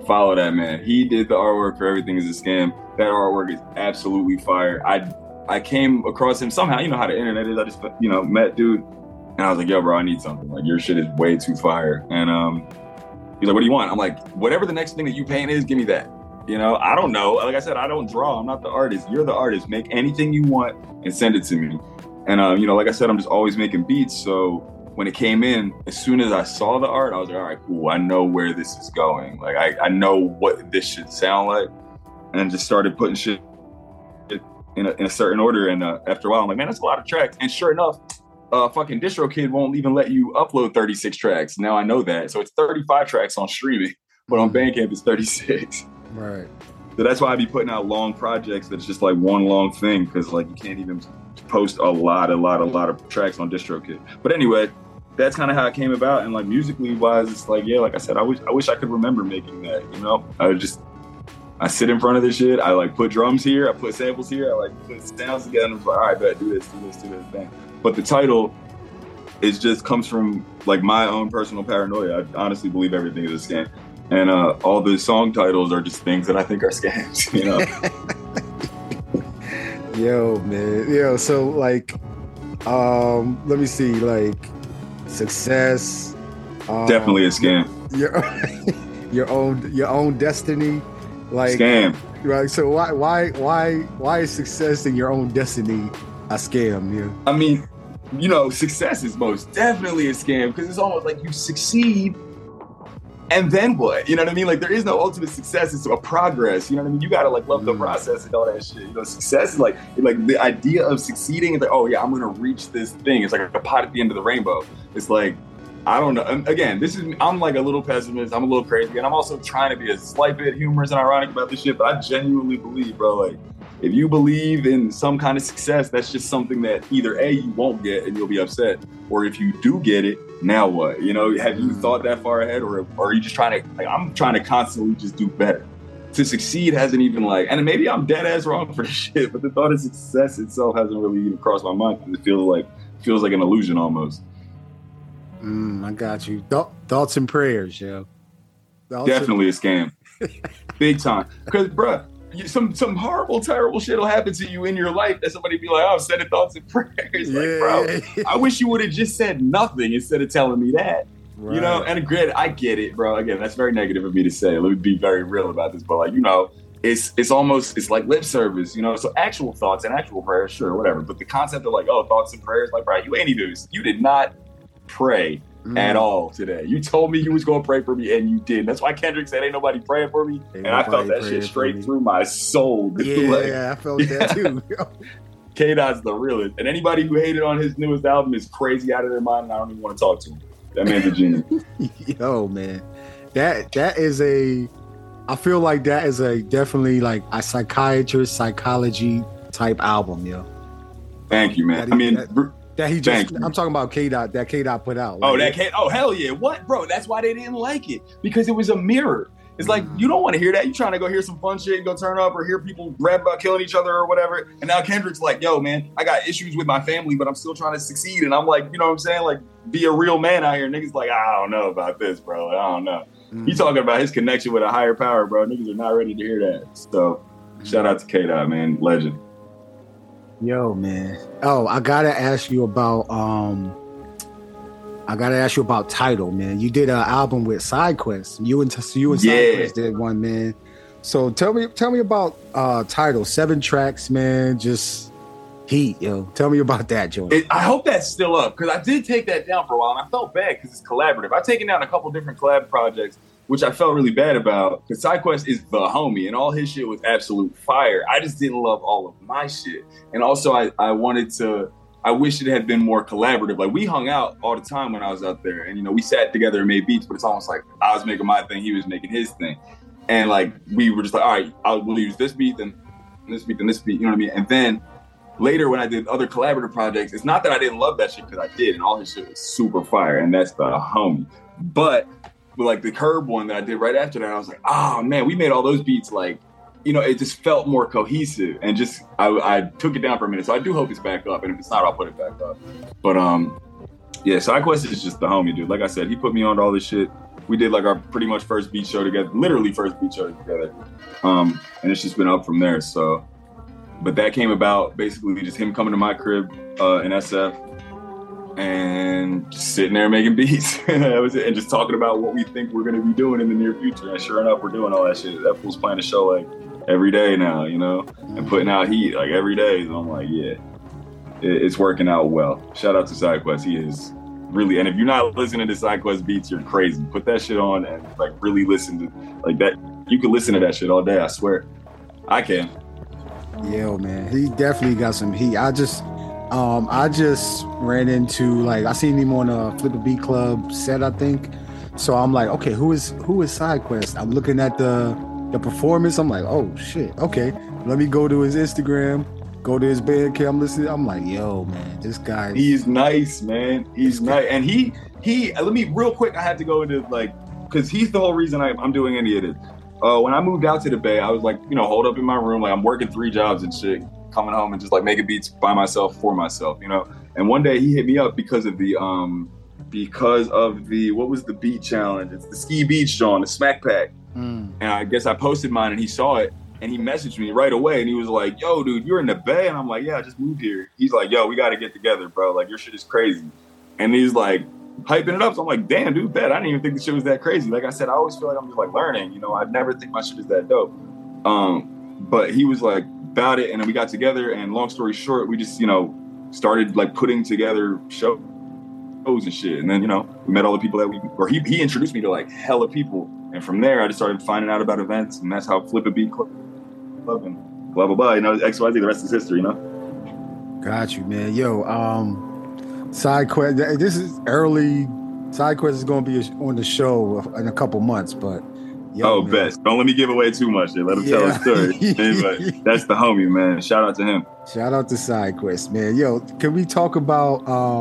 Follow that man. He did the artwork for Everything Is a Scam. That artwork is absolutely fire. I came across him somehow. You know how the internet is. I just met dude, and I was like, yo, bro, I need something. Like, your shit is way too fire. And he's like, what do you want? I'm like, whatever the next thing that you paint is, give me that. I don't know. Like I said, I don't draw. I'm not the artist. You're the artist. Make anything you want and send it to me. And, like I said, I'm just always making beats. So when it came in, as soon as I saw the art, I was like, all right, cool. I know where this is going. Like, I know what this should sound like. And just started putting shit in a certain order. And after a while, I'm like, man, that's a lot of tracks. And sure enough, fucking DistroKid won't even let you upload 36 tracks. Now I know that. So it's 35 tracks on streaming, but on Bandcamp it's 36. Right. So that's why I be putting out long projects that's just like one long thing, because like you can't even post a lot of tracks on DistroKid. But anyway, that's kind of how it came about. And like musically wise, it's like, yeah, like I said, I wish I could remember making that. I sit in front of this shit. I like put drums here. I put samples here. I like put sounds together. And I'm like, all right, bet, do this, bang. But the title just comes from like my own personal paranoia. I honestly believe everything is a scam. And all the song titles are just things that I think are scams, Yo, man. Yo, so like, let me see, like, Success. Definitely a scam. Your own destiny. Like, scam. Right. So why is Success in Your Own Destiny a scam? Yeah. I mean, success is most definitely a scam, because it's almost like you succeed. And then what? You know what I mean? Like, there is no ultimate success. It's a progress. You know what I mean? You gotta like love the process and all that shit. Success is like the idea of succeeding. It's like, oh yeah, I'm gonna reach this thing. It's like a pot at the end of the rainbow. It's like, I don't know. And again, I'm like a little pessimist. I'm a little crazy. And I'm also trying to be a slight bit humorous and ironic about this shit. But I genuinely believe, bro, like, if you believe in some kind of success, that's just something that either A, you won't get and you'll be upset. Or if you do get it, now what? You know, have you thought that far ahead? Or are you just trying to, like, I'm trying to constantly just do better. To succeed hasn't even like, and maybe I'm dead ass wrong for this shit, but the thought of success itself hasn't really even crossed my mind. It feels like an illusion almost. I got you. Thoughts and prayers, yo. Definitely a scam. Big time. Because, bruh, some horrible, terrible shit will happen to you in your life that somebody be like, oh, sending thoughts and prayers. Yeah. Like, bro, I wish you would have just said nothing instead of telling me that. Right. You know, and again, I get it, bro. Again, that's very negative of me to say. Let me be very real about this. But, like, you know, it's like lip service, you know? So actual thoughts and actual prayers, sure, whatever. But the concept of, like, oh, thoughts and prayers, like, bro, you did not pray at all today. You told me you was gonna pray for me and you did. That's why Kendrick said ain't nobody praying for me. And I felt that shit straight through my soul. Yeah, I felt that too. K-Dot's the realest. And anybody who hated on his newest album is crazy out of their mind and I don't even want to talk to him. That man's a genius. Yo, man. That is I feel like that is definitely like a psychiatrist, psychology type album, yo. Thank you, man. I'm talking about K-Dot, that K-Dot put out. Like, oh, hell yeah. What? Bro, that's why they didn't like it. Because it was a mirror. It's like, you don't want to hear that. You're trying to go hear some fun shit and go turn up or hear people rap about killing each other or whatever. And now Kendrick's like, yo, man, I got issues with my family, but I'm still trying to succeed. And I'm like, you know what I'm saying? Like, be a real man out here. Niggas like, I don't know about this, bro. Like, I don't know. He's talking about his connection with a higher power, bro. Niggas are not ready to hear that. So, shout out to K-Dot, man. Legend. Yo, man. Oh, I gotta ask you about Tidal, man. You did an album with SideQuest. You and SideQuest did one, man. So tell me about Tidal. 7 tracks, man. Just heat, yo. Tell me about that, Joe. I hope that's still up because I did take that down for a while and I felt bad because it's collaborative. I've taken down a couple different collab projects, which I felt really bad about because SideQuest is the homie and all his shit was absolute fire. I just didn't love all of my shit. And also I wish it had been more collaborative. Like we hung out all the time when I was out there and, you know, we sat together and made beats, but it's almost like I was making my thing, he was making his thing. And like, we were just like, all right, we'll use this beat, then this beat, then this beat, you know what I mean? And then later when I did other collaborative projects, it's not that I didn't love that shit because I did and all his shit was super fire and that's the homie. But like the Curb one that I did right after that, I was like, oh man, we made all those beats like, you know, it just felt more cohesive and just, I took it down for a minute. So I do hope it's back up. And if it's not, I'll put it back up. But yeah, SideQuest is just the homie, dude. Like I said, he put me on all this shit. We did like our pretty much first beat show together, literally first beat show together. And it's just been up from there. So, but that came about basically just him coming to my crib in SF and just sitting there making beats. That was it. And just talking about what we think we're going to be doing in the near future. And sure enough, we're doing all that shit. That fool's playing a show like every day now, you know, and putting out heat like every day. So I'm like, yeah, it's working out well. Shout out to SideQuest. He is really, and if you're not listening to SideQuest beats, you're crazy. Put that shit on and like really listen to like that. You can listen to that shit all day. I swear. I can. Yo, man, he definitely got some heat. I just ran into, like, I seen him on a Flip a Beat Club set, I think. So I'm like, okay, who is SideQuest? I'm looking at the performance. I'm like, oh shit, okay. Let me go to his Instagram, go to his Bandcamp, listen. I'm like, yo, man, this guy. He's nice, man. He's nice, and he. Let me real quick. I had to go into like, because he's the whole reason I'm doing any of this. When I moved out to the Bay, I was like, you know, holed up in my room, like I'm working 3 jobs and shit, coming home and just like making beats by myself for myself, you know. And one day he hit me up because of the what was the beat challenge? It's the Ski Beach John, the Smack Pack. And I guess I posted mine and he saw it and he messaged me right away and he was like, yo, dude, you're in the Bay? And I'm like, yeah, I just moved here. He's like, yo, we got to get together, bro. Like your shit is crazy. And he's like hyping it up. So I'm like, damn, dude, bet. I didn't even think the shit was that crazy. Like I said, I always feel like I'm just like learning, you know. I never think my shit is that dope. But he was like about it and then we got together and long story short, we just, you know, started like putting together shows and shit. And then, you know, we met all the people that he introduced me to like hella people. And from there, I just started finding out about events and that's how Flip a Beat Club and blah, blah, blah. You know, XYZ, the rest is history, you know? Got you, man. Yo, SideQuest, this is early SideQuest is going to be on the show in a couple months, but man. Best. Don't let me give away too much. Let him tell his story. But that's the homie, man. Shout out to him. Shout out to SideQuest, man. Yo, can we talk about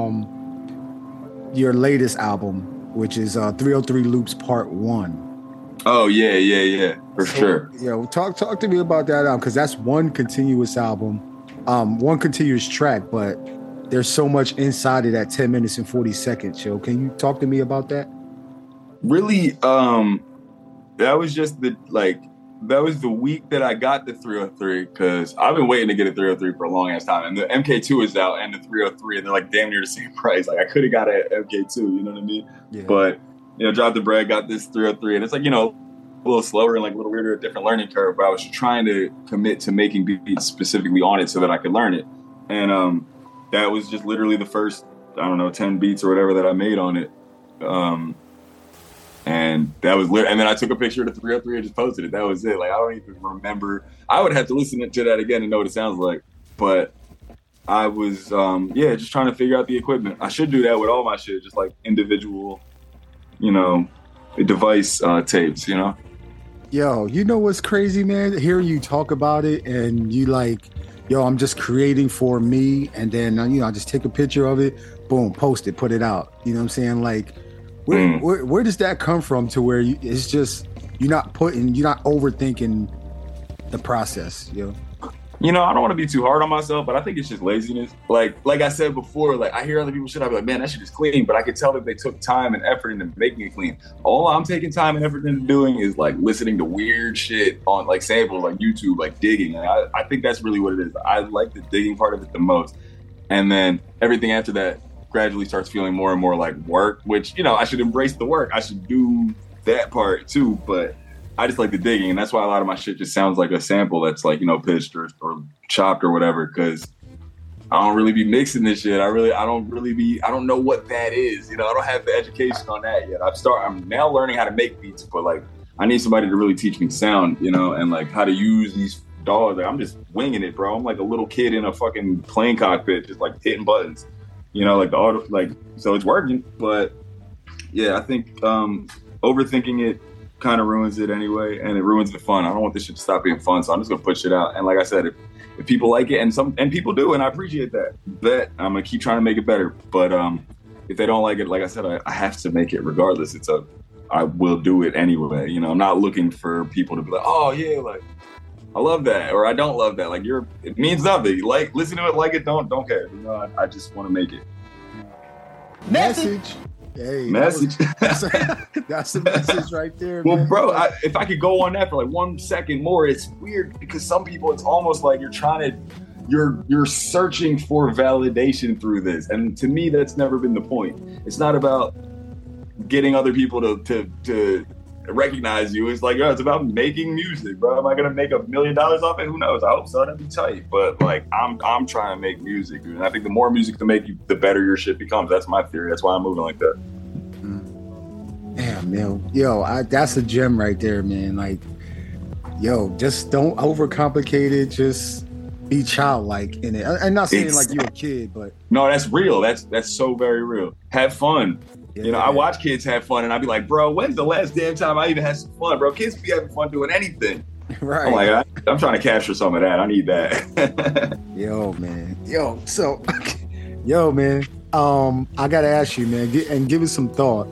your latest album, which is 303 Loops Part 1? Oh, yeah. For sure. Yo, talk to me about that album, because that's one continuous album, one continuous track, but there's so much inside of that 10 minutes and 40 seconds, yo. Can you talk to me about that? Really, that was just that was the week that I got the 303, because I've been waiting to get a 303 for a long ass time. And the MK2 is out and the 303, and they're like damn near the same price. Like I could have got an MK2, you know what I mean? Yeah. But, dropped the bread, got this 303, and it's like, a little slower and like a little weirder, a different learning curve. But I was trying to commit to making beats specifically on it so that I could learn it. And that was just literally the first, 10 beats or whatever that I made on it. And that was and then I took a picture of the 303 and just posted it. That was it. Like, I don't even remember. I would have to listen to that again and know what it sounds like. But I was, just trying to figure out the equipment. I should do that with all my shit, just like individual, device tapes, Yo, you know what's crazy, man? Hearing you talk about it and you like, yo, I'm just creating for me. And then, I just take a picture of it, boom, post it, put it out. You know what I'm saying? Like, where does that come from to where it's just, you're not overthinking the process, yo? I don't want to be too hard on myself, but I think it's just laziness. Like I said before, like I hear other people shit, I'll be like, man, that shit is clean, but I can tell that they took time and effort into making it clean. All I'm taking time and effort into doing is like listening to weird shit on like samples, like YouTube, like digging. And I think that's really what it is. I like the digging part of it the most. And then everything after that gradually starts feeling more and more like work, which, I should embrace the work. I should do that part too, but I just like the digging, and that's why a lot of my shit just sounds like a sample that's like, pitched or chopped or whatever, because I don't really be mixing this shit. I don't know what that is. I don't have the education on that yet. I'm now learning how to make beats, but like I need somebody to really teach me sound, and like how to use these DAWs. Like, I'm just winging it, bro. I'm like a little kid in a fucking plane cockpit, just like hitting buttons. Like the auto, like, so it's working, but yeah, I think overthinking it kind of ruins it anyway, and it ruins the fun. I don't want this shit to stop being fun, so I'm just gonna push it out. And like I said, if people like it, and people do, and I appreciate that, but I'm gonna keep trying to make it better. But if they don't like it, like I said, I have to make it regardless. I will do it anyway. I'm not looking for people to be like, oh yeah, like I love that, or I don't love that. Like it means nothing. Like, listen to it, like it, don't care. I just want to make it. Message. Hey, message. That's the message right there. Well, man. Bro, if I could go on that for like 1 second more, it's weird because some people, it's almost like you're searching for validation through this, and to me, that's never been the point. It's not about getting other people to recognize you. It's like, it's about making music, bro. Am I gonna make $1 million off it? Who knows? I hope so. That'd be tight. But like, I'm trying to make music, dude. And I think the more music to make, the better your shit becomes. That's my theory. That's why I'm moving like that. Damn, man. Yo, that's a gem right there, man. Like, yo, just don't overcomplicate it. Just be childlike in it. I'm not saying like you're a kid, but no, that's real. That's so very real. Have fun. Yeah. I watch kids have fun, and I be like, bro, when's the last damn time I even had some fun, bro? Kids be having fun doing anything. Right. I'm like, I'm trying to capture some of that. I need that. Yo, man. Yo, man. I gotta ask you, man, and give it some thought.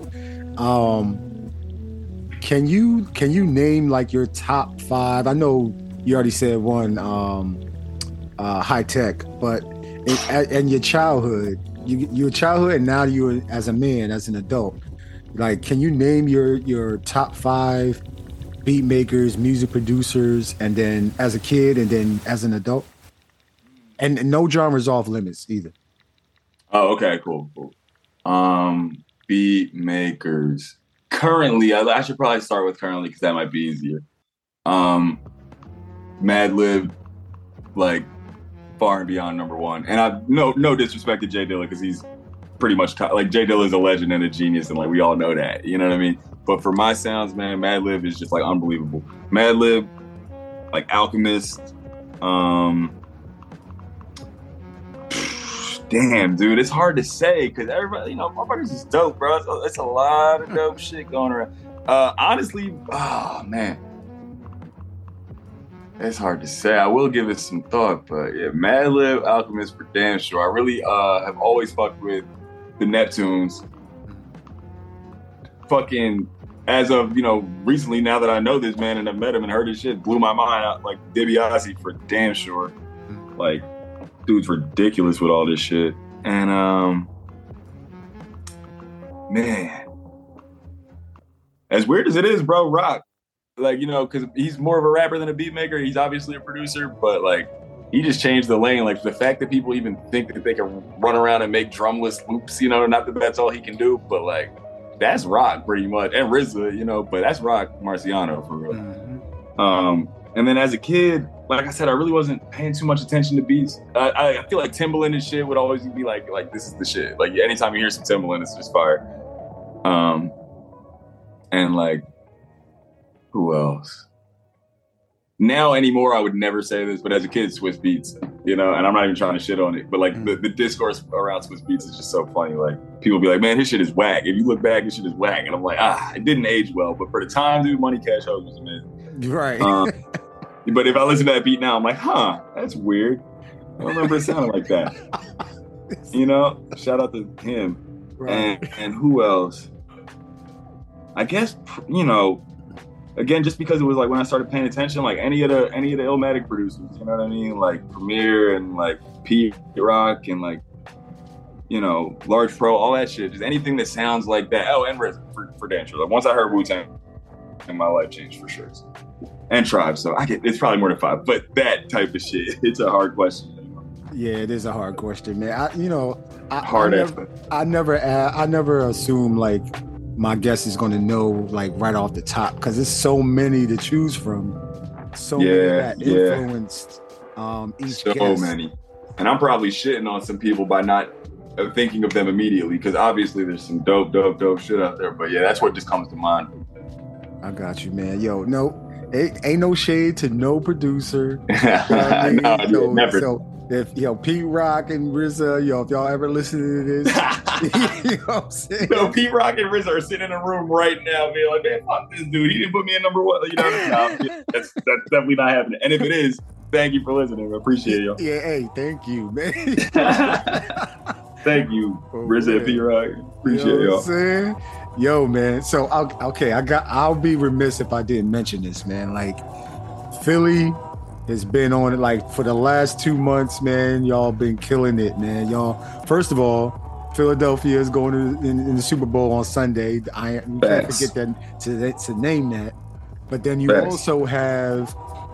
Can you name like your top 5? I know you already said one, High Tech, but in your childhood. Your childhood, and now you as a man, as an adult, like, can you name your top 5 beat makers, music producers, and then as a kid, and then as an adult, and no genres off limits either? Oh, okay, cool. Beat makers currently, I should probably start with currently because that might be easier. Madlib, like, far and beyond number 1. And I no disrespect to Jay Dilla, because he's pretty much like, Jay Dilla is a legend and a genius, and like we all know that, you know what I mean? But for my sounds, man, Madlib is just like unbelievable. Madlib, like Alchemist, Damn, dude, it's hard to say because everybody, motherfuckers is dope, bro. It's a lot of dope shit going around. Honestly, oh man, it's hard to say. I will give it some thought, but yeah, Madlib, Alchemist for damn sure. I really have always fucked with the Neptunes. Fucking as of recently, now that I know this man and I've met him and heard his shit, blew my mind out. Like DiBiase for damn sure. Like, dude's ridiculous with all this shit. And man, as weird as it is, bro, Rock, like, because he's more of a rapper than a beat maker. He's obviously a producer, but like he just changed the lane. Like the fact that people even think that they can run around and make drumless loops, not that that's all he can do, but like that's Rock pretty much. And RZA, but that's Rock Marciano for real. Mm-hmm. And then as a kid, like I said, I really wasn't paying too much attention to beats. I feel like Timbaland and shit would always be like this is the shit. Like anytime you hear some Timbaland, it's just fire. And like, who else? Now anymore, I would never say this, but as a kid, Swiss Beats, and I'm not even trying to shit on it, but like the discourse around Swiss Beats is just so funny. Like people be like, man, his shit is whack. If you look back, his shit is whack. And I'm like, it didn't age well, but for the time, dude, Money Cash Hoes was amazing. Right. But if I listen to that beat now, I'm like, that's weird. I don't remember it sounding like that. Shout out to him. Right. And who else? I guess, again, just because it was like when I started paying attention, like any of the Illmatic producers, you know what I mean? Like Premier and like Pete Rock and like, Large Pro, all that shit. Just anything that sounds like that. Oh, and RZA for damn sure. Like once I heard Wu-Tang, and my life changed for sure. And Tribe, so it's probably more than 5. But that type of shit, it's a hard question. Yeah, it is a hard question, man. I never assume like my guest is going to know like right off the top because there's so many to choose from. So many that influenced each guest. So many, and I'm probably shitting on some people by not thinking of them immediately because obviously there's some dope shit out there. But yeah, that's what just comes to mind. I got you, man. Yo, no. Ain't no shade to no producer. No, never. So if Pete Rock and RZA, if y'all ever listen to this, you know what I'm saying? Pete Rock and RZA are sitting in a room right now, being like, man, fuck this dude. He didn't put me in number 1. That's definitely not happening. And if it is, thank you for listening. I appreciate y'all. Yeah, hey, thank you, man. Thank you, RZA and Pete Rock. Appreciate y'all. Saying? Yo, man. So, I'll be remiss if I didn't mention this, man. Like, Philly has been on it, like, for the last 2 months, man. Y'all been killing it, man. Y'all, first of all, Philadelphia is going in the Super Bowl on Sunday. You can't forget that to name that. But then you also have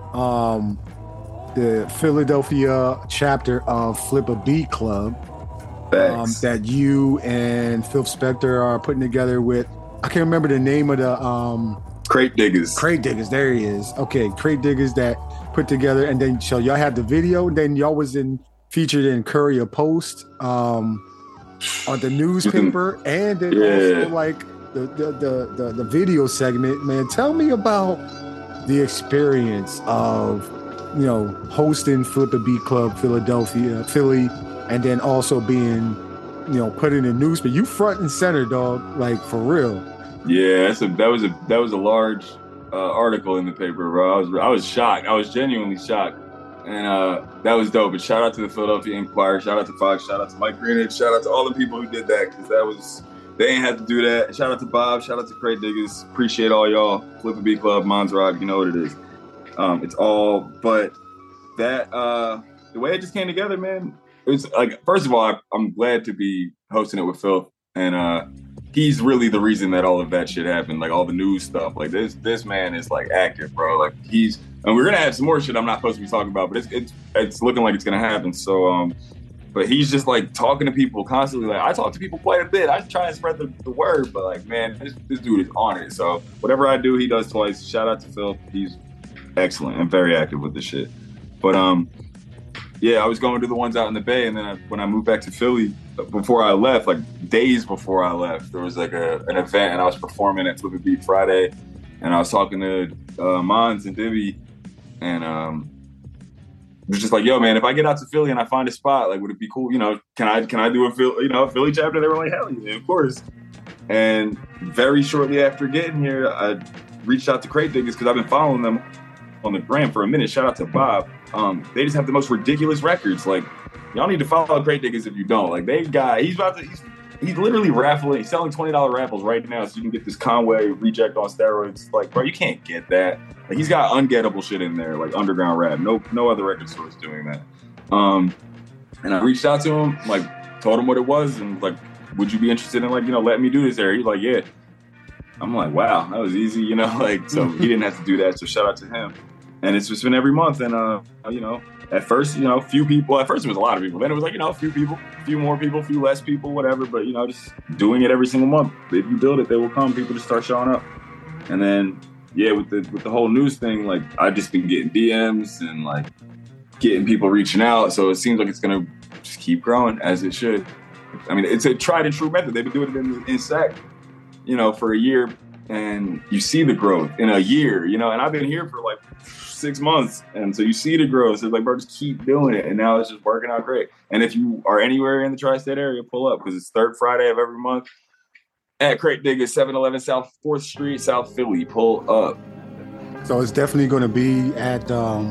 the Philadelphia chapter of Flip a Beat Club. That you and Phil Spector are putting together with, I can't remember the name of the Crate Diggers, there he is. Okay, Crate Diggers that put together, and then so y'all had the video, and then y'all was featured in Courier Post on the newspaper, and then also like the video segment. Man, tell me about the experience of hosting Flip a Beat Club Philly, and then also being, put in the newspaper. You front and center, dog, like for real. Yeah, that was a large article in the paper, bro. I was shocked. I was genuinely shocked, and that was dope. But shout out to the Philadelphia Inquirer, shout out to Fox, shout out to Mike Greenidge, shout out to all the people who did that because they ain't had to do that. Shout out to Bob, shout out to Crate Diggers. Appreciate all y'all. Flip a Beat Club, Mons Rock, you know what it is. It's all, but that the way it just came together, man. It was like, first of all, I'm glad to be hosting it with Phil, and he's really the reason that all of that shit happened, like all the news stuff. Like this man is like active, bro. Like and we're gonna have some more shit I'm not supposed to be talking about, but it's looking like it's gonna happen. So, but he's just like talking to people constantly. Like I talk to people quite a bit. I try and spread the word, but like, man, this dude is on it. So whatever I do, he does twice. Shout out to Phil. He's excellent and very active with this shit. But yeah, I was going to the ones out in the Bay, and then when I moved back to Philly, before I left, like days before I left, there was like an event, and I was performing at Flip a Beat Friday, and I was talking to Mons and Dibby, and was just like, yo, man, if I get out to Philly and I find a spot, like, would it be cool? You know, can I do a Philly chapter? They were like, hell yeah, of course. And very shortly after getting here, I reached out to Crate Diggers because I've been following them on the gram for a minute. Shout out to Bob. They just have the most ridiculous records. Like, y'all need to follow Crate Diggers if you don't. Like, he's literally raffling. He's selling $20 raffles right now, so you can get this Conway Reject on steroids. Like, bro, you can't get that. Like, he's got ungettable shit in there, like underground rap. No other record store is doing that. And I reached out to him, like, told him what it was, and like, would you be interested in, like, you know, letting me do this there? He's like, yeah. I'm like, wow, that was easy, you know, like, so he didn't have to do that. So shout out to him. And it's just been every month. And, you know, at first, you know, few people. At first, it was a lot of people. Then it was like, you know, a few people, a few more people, a few less people, whatever. But, you know, just doing it every single month. If you build it, they will come. People just start showing up. And then, yeah, with the whole news thing, like, I've just been getting DMs and, like, getting people reaching out. So it seems like it's going to just keep growing as it should. I mean, it's a tried and true method. They've been doing it in SAC, you know, for a year. And you see the growth in a year, you know, and I've been here for like 6 months. And so you see the growth. So it's like, bro, just keep doing it. And now it's just working out great. And if you are anywhere in the tri-state area, pull up because it's third Friday of every month at Crate Diggers, 711 South 4th Street, South Philly. Pull up. So it's definitely going to be at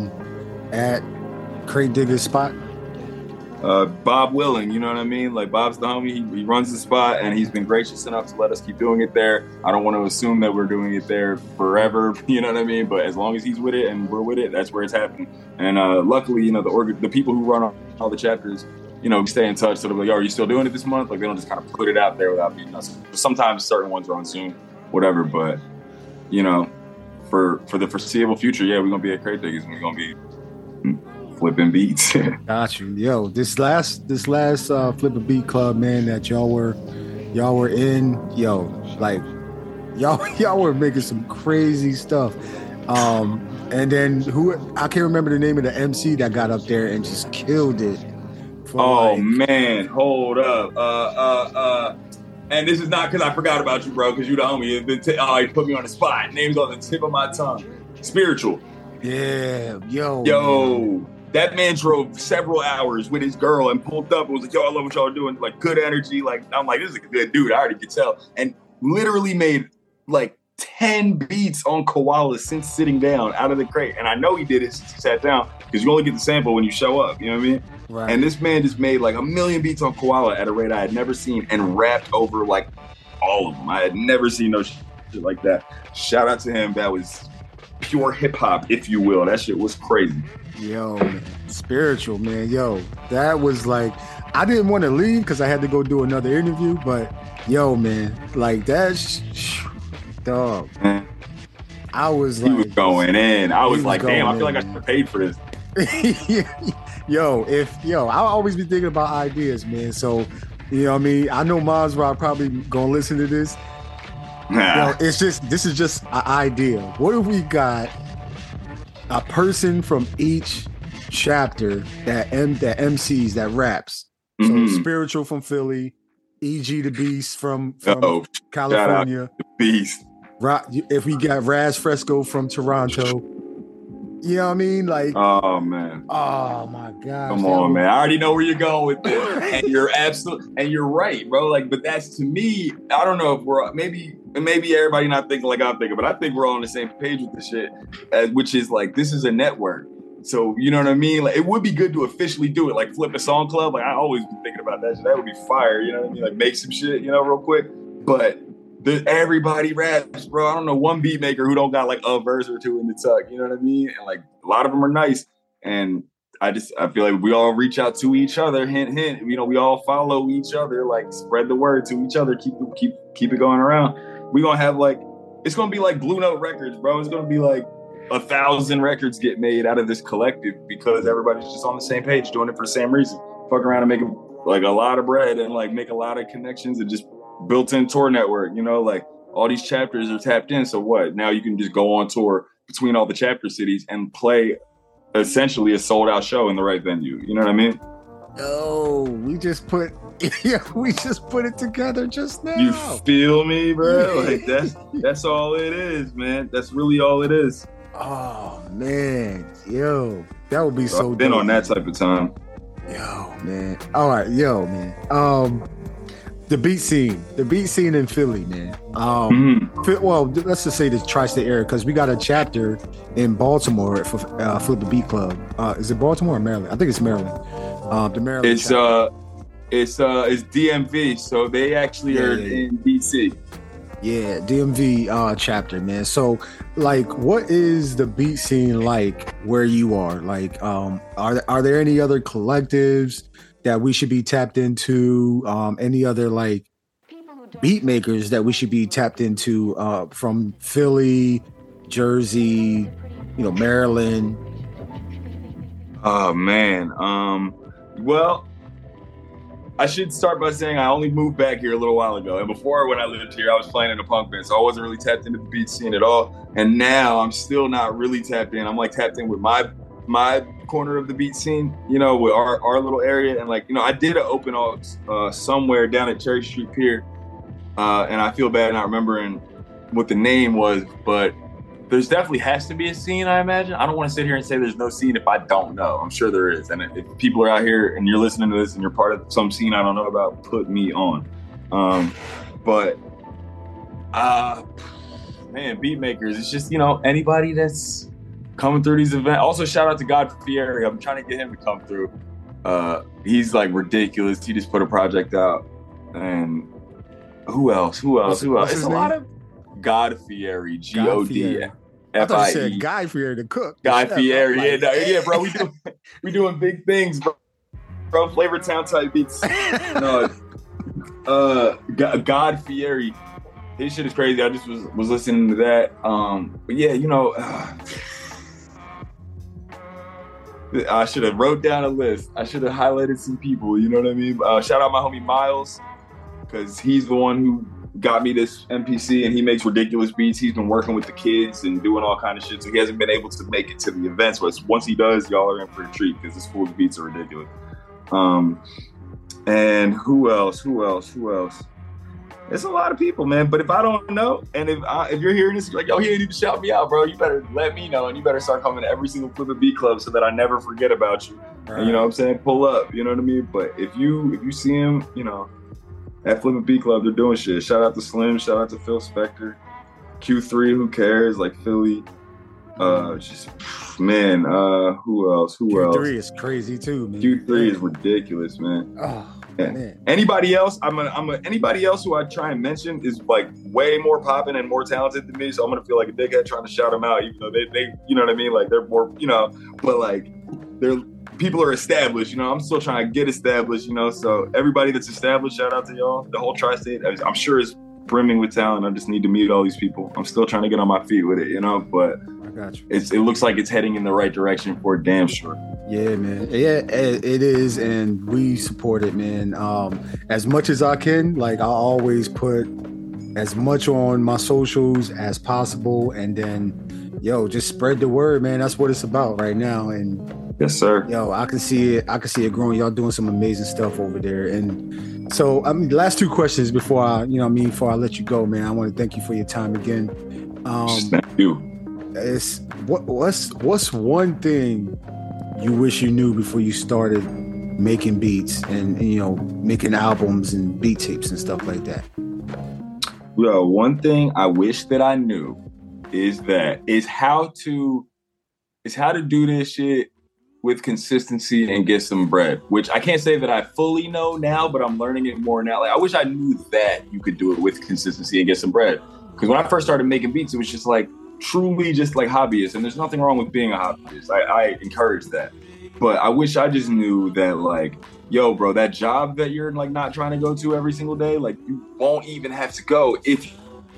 Crate Diggers spot. Bob Willing, you know what I mean? Like, Bob's the homie. He runs the spot, and he's been gracious enough to let us keep doing it there. I don't want to assume that we're doing it there forever, you know what I mean? But as long as he's with it and we're with it, that's where it's happening. And luckily, you know, the people who run all the chapters, you know, stay in touch. So they're like, yo, are you still doing it this month? Like, they don't just kind of put it out there without being us. Sometimes certain ones are on Zoom, whatever. But, you know, for the foreseeable future, yeah, we're going to be at Crate Diggers, and we're going to be flipping beats. Got you. Yo, this last Flip a Beat Club, man, that y'all were in, yo, like y'all were making some crazy stuff. And then I can't remember the name of the MC that got up there and just killed it. Man, hold up. And this is not because I forgot about you, bro, because you the homie. You put me on the spot. Name's on the tip of my tongue. Spiritual. Yeah, yo. Man. That man drove several hours with his girl and pulled up and was like, yo, I love what y'all are doing. Like, good energy. Like, I'm like, this is a good dude. I already could tell. And literally made like 10 beats on Koala since sitting down out of the crate. And I know he did it since he sat down because you only get the sample when you show up. You know what I mean? Right. And this man just made like 1 million beats on Koala at a rate I had never seen and rapped over like all of them. I had never seen no shit like that. Shout out to him. That was pure hip hop, if you will. That shit was crazy. Yo, man. Spiritual, man. Yo, that was like, I didn't want to leave because I had to go do another interview, but yo, man, like that's dog. I was like, he was going in. I was like, damn, I feel like I should have paid for this. I'll always be thinking about ideas, man. So, you know what I mean? I know Mazra probably gonna listen to this. Yo, this is just an idea. What if we got a person from each chapter that MCs, that raps? So Spiritual from Philly, E.G. the Beast from California. Beast. If we got Raz Fresco from Toronto. You know what I mean? Like, oh man. Oh my God. Come on, man. I already know where you're going with this. And you're right, bro. Like, but that's, to me, I don't know if we're maybe everybody not thinking like I'm thinking, but I think we're all on the same page with this shit, which is like, this is a network. So, you know what I mean? Like, it would be good to officially do it, like Flip a Song Club. Like, I always been thinking about that shit. That would be fire. You know what I mean? Like, make some shit, you know, real quick. But everybody raps, bro. I don't know one beat maker who don't got like a verse or two in the tuck. You know what I mean? And like, a lot of them are nice. And I feel like we all reach out to each other. Hint, hint. You know, we all follow each other. Like, spread the word to each other. Keep it going around. We gonna have like, it's gonna be like Blue Note Records, bro. It's gonna be like 1,000 records get made out of this collective because everybody's just on the same page, doing it for the same reason. Fuck around and make like a lot of bread and like make a lot of connections and just built-in tour network. You know, like all these chapters are tapped in. So what? Now you can just go on tour between all the chapter cities and play essentially a sold-out show in the right venue. You know what I mean? Oh, we just put it together just now. You feel me, bro? Like that's all it is, man. That's really all it is. Oh man, yo, that would be so I've been dope. on that type of time. Yo, man. All right, yo, man. The beat scene in Philly, man. Well, let's just say the tri-state area because we got a chapter in Baltimore for Flip the Beat Club. Is it Baltimore or Maryland? I think it's Maryland. The Maryland. It's DMV, so they actually are in DC. Yeah, DMV chapter, man. So, like, what is the beat scene like where you are? Like, are there any other collectives that we should be tapped into? Any other like beat makers that we should be tapped into from Philly, Jersey, Maryland? Oh man. Well, I should start by saying I only moved back here a little while ago. And before, when I lived here, I was playing in a punk band. So I wasn't really tapped into the beat scene at all. And now I'm still not really tapped in. I'm like tapped in with my corner of the beat scene, with our little area. And like, I did an open somewhere down at Cherry Street Pier. And I feel bad not remembering what the name was, but there's definitely has to be a scene, I imagine. I don't want to sit here and say there's no scene if I don't know. I'm sure there is. And if people are out here and you're listening to this and you're part of some scene I don't know about, put me on. Man, beat makers, it's just, anybody that's coming through these events. Also, shout out to God Fieri. I'm trying to get him to come through. He's like ridiculous. He just put a project out. And who else? It's a lot of God Fieri, Godfie. I thought you said Guy Fieri, the cook. Guy Fieri, yeah, bro. We doing big things, bro. Flavor Town type beats. No, God Fieri, his shit is crazy. I just was listening to that. But yeah, I should have wrote down a list. I should have highlighted some people. You know what I mean? Shout out my homie Miles, because he's the one who got me this MPC, and he makes ridiculous beats. He's been working with the kids and doing all kind of shit, so he hasn't been able to make it to the events, but once he does, y'all are in for a treat because this fool's beats are ridiculous. And who else? It's a lot of people, man. But if I don't know, and if you're hearing this, you're like, yo, he need to shout me out, bro, you better let me know, and you better start coming to every single Flip the Beat Club so that I never forget about you. Right. And you know what I'm saying? Pull up, you know what I mean? But if you see him, at Flip the Beat Club, they're doing shit. Shout out to Slim, shout out to Phil Spector, Q3, who cares? Like Philly. Who else? Q3 is crazy too, man. Q3 is ridiculous, man. Oh, man. Anybody else? Anybody else who I try and mention is like way more popping and more talented than me. So I'm gonna feel like a dickhead trying to shout them out, even though they you know what I mean? Like they're more, but like people are established, I'm still trying to get established, so everybody that's established, shout out to y'all. The whole tri-state, I'm sure is brimming with talent. I just need to meet all these people. I'm still trying to get on my feet with it, but I got you. It looks like it's heading in the right direction for damn sure. Yeah, man. Yeah, it is, and we support it, man. As much as I can, like I always put as much on my socials as possible, and then just spread the word, man. That's what it's about right now. And yes, sir. I can see it growing. Y'all doing some amazing stuff over there. And so, the last two questions before I let you go, man. I want to thank you for your time again. Thank you. It's what's one thing you wish you knew before you started making beats and making albums and beat tapes and stuff like that? Well, one thing I wish that I knew is how to do this shit with consistency and get some bread, which I can't say that I fully know now, but I'm learning it more now. Like, I wish I knew that you could do it with consistency and get some bread. Because when I first started making beats, it was just like truly just like hobbyist, and there's nothing wrong with being a hobbyist. I encourage that. But I wish I just knew that, like, yo, bro, that job that you're like not trying to go to every single day, like you won't even have to go if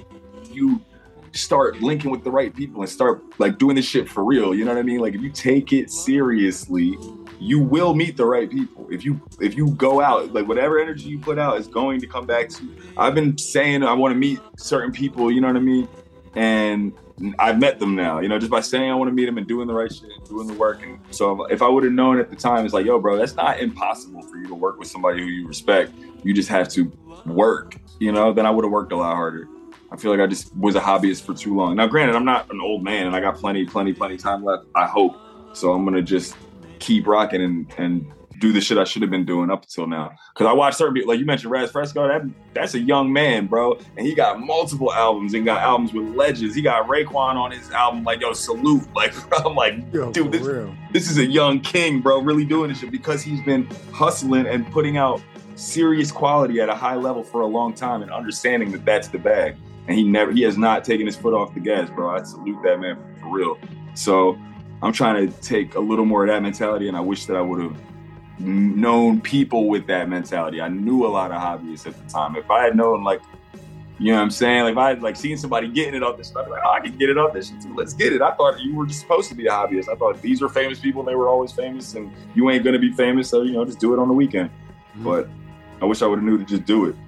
you start linking with the right people and start like doing this shit for real. You know what I mean? Like if you take it seriously, you will meet the right people. If you go out, like whatever energy you put out is going to come back to you. I've been saying I want to meet certain people, you know what I mean? And I've met them now, just by saying I want to meet them and doing the right shit, doing the work. And so if I would have known at the time, it's like, yo, bro, that's not impossible for you to work with somebody who you respect. You just have to work, then I would have worked a lot harder. I feel like I just was a hobbyist for too long. Now, granted, I'm not an old man and I got plenty time left, I hope. So I'm going to just keep rocking and do the shit I should have been doing up until now. Because I watched certain people, like you mentioned Raz Fresco, that's a young man, bro. And he got multiple albums and got albums with legends. He got Raekwon on his album, like, yo, salute. Like, bro, I'm like, Yo, dude, for this is a young king, bro, really doing this shit because he's been hustling and putting out serious quality at a high level for a long time and understanding that that's the bag. And he has not taken his foot off the gas, bro. I salute that man for real. So I'm trying to take a little more of that mentality, and I wish that I would have known people with that mentality. I knew a lot of hobbyists at the time. If I had known, like, you know what I'm saying? Like, if I had like seen somebody getting it off this shit, I'd be like, oh, I can get it off this shit too. Let's get it. I thought you were just supposed to be a hobbyist. I thought these were famous people. They were always famous, and you ain't gonna be famous. So, you know, just do it on the weekend. Mm-hmm. But I wish I would have knew to just do it.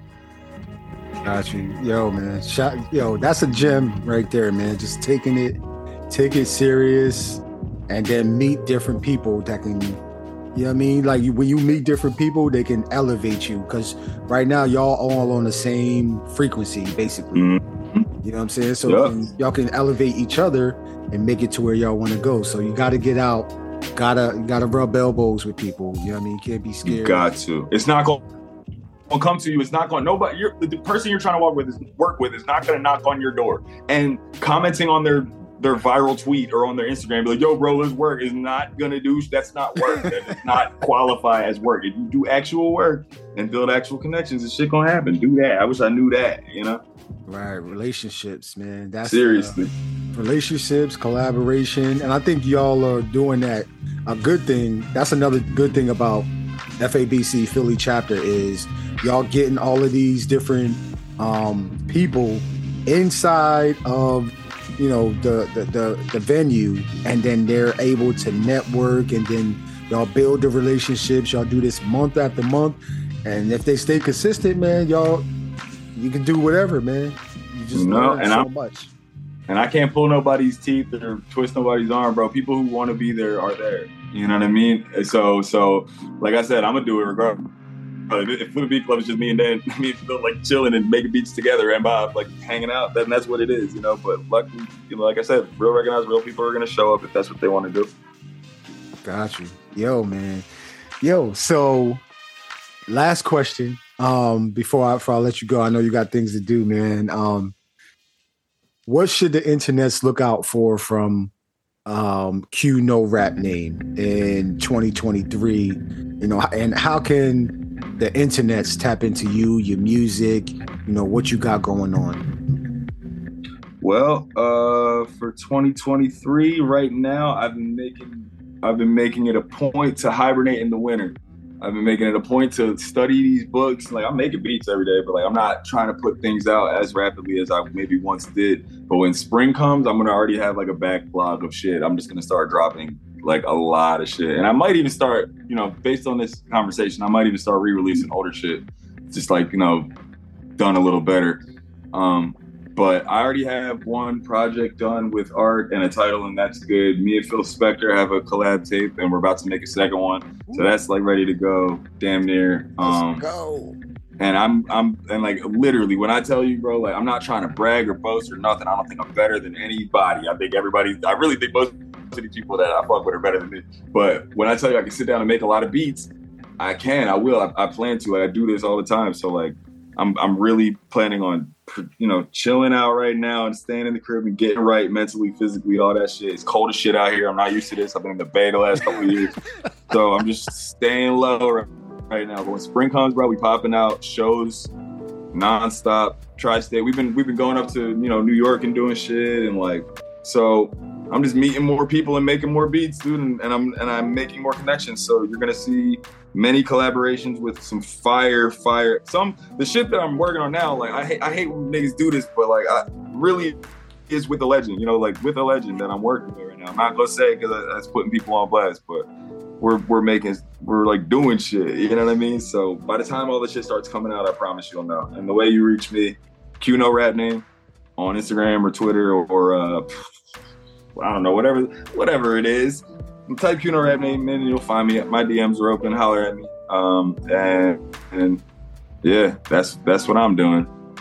Got you. Yo, man. That's a gem right there, man. Just take it serious, and then meet different people that can, you know what I mean? Like, when you meet different people, they can elevate you. Because right now, y'all all on the same frequency, basically. Mm-hmm. You know what I'm saying? So y'all can elevate each other and make it to where y'all want to go. So you got to get out. Gotta rub elbows with people. You know what I mean? You can't be scared. You got to. It's not going to come to you. It's not going. Nobody. The person you're trying to work with is not going to knock on your door and commenting on their viral tweet or on their Instagram, be like, yo, bro, let's work, is not gonna do, that's not work. That does not qualify as work. If you do actual work and build actual connections, this shit gonna happen. Do that. I wish I knew that, you know? Right, relationships, man. That's seriously. Relationships, collaboration, and I think y'all are doing that. A good thing, that's another good thing about FABC Philly chapter is y'all getting all of these different people inside of, you know, the venue, and then they're able to network, and then y'all build the relationships. Y'all do this month after month, and if they stay consistent, man, you can do whatever, man. You just learn so much. And I can't pull nobody's teeth or twist nobody's arm, bro. People who want to be there are there. You know what I mean? So like I said, I'm gonna do it regardless. If the beat club is just me and Dan, like chilling and making beats together and Bob, like hanging out, then that's what it is, you know. But luckily, you know, like I said, real recognized, real people are gonna show up if that's what they want to do. Got you. Yo, man. So last question. Before I let you go, I know you got things to do, man. What should the internets look out for from Q No Rap Name in 2023? You know, and how can the internets tap into you, your music, you know, what you got going on? Well, for 2023, right now, I've been making it a point to hibernate in the winter. I've been making it a point to study these books. Like, I'm making beats every day, but like, I'm not trying to put things out as rapidly as I maybe once did. But when spring comes, I'm gonna already have like a backlog of shit. I'm just gonna start dropping like a lot of shit. And I might even start, you know, based on this conversation, I might even start re-releasing older shit. Just like, you know, done a little better. But I already have one project done with art and a title, and that's good. Me and Phil Spector have a collab tape, and we're about to make a second one. So that's like ready to go, damn near. Let's go. And I'm like, literally, when I tell you, bro, like, I'm not trying to brag or boast or nothing. I don't think I'm better than anybody. I really think most of these people that I fuck with are better than me. But when I tell you I can sit down and make a lot of beats, I will. I plan to. I do this all the time. So like, I'm really planning on, you know, chilling out right now and staying in the crib and getting right mentally, physically, all that shit. It's cold as shit out here. I'm not used to this. I've been in the Bay the last couple of years. So I'm just staying low right now. But when spring comes, bro, we popping out shows nonstop. Tri-state. We've been going up to, you know, New York and doing shit, and like, so I'm just meeting more people and making more beats, dude, and I'm making more connections. So you're gonna see many collaborations with some fire. The shit that I'm working on now, like, I hate when niggas do this, but like, I really is with a legend, you know, like with a legend that I'm working with right now. I'm not gonna say because that's putting people on blast, but we're like doing shit, you know what I mean? So by the time all the shit starts coming out, I promise you'll know. And the way you reach me, Q No Rap Name on Instagram or Twitter or I don't know, whatever it is. Type Q No Rap Name in and you'll find me. My DMs are open. Holler at me. And yeah, that's what I'm doing.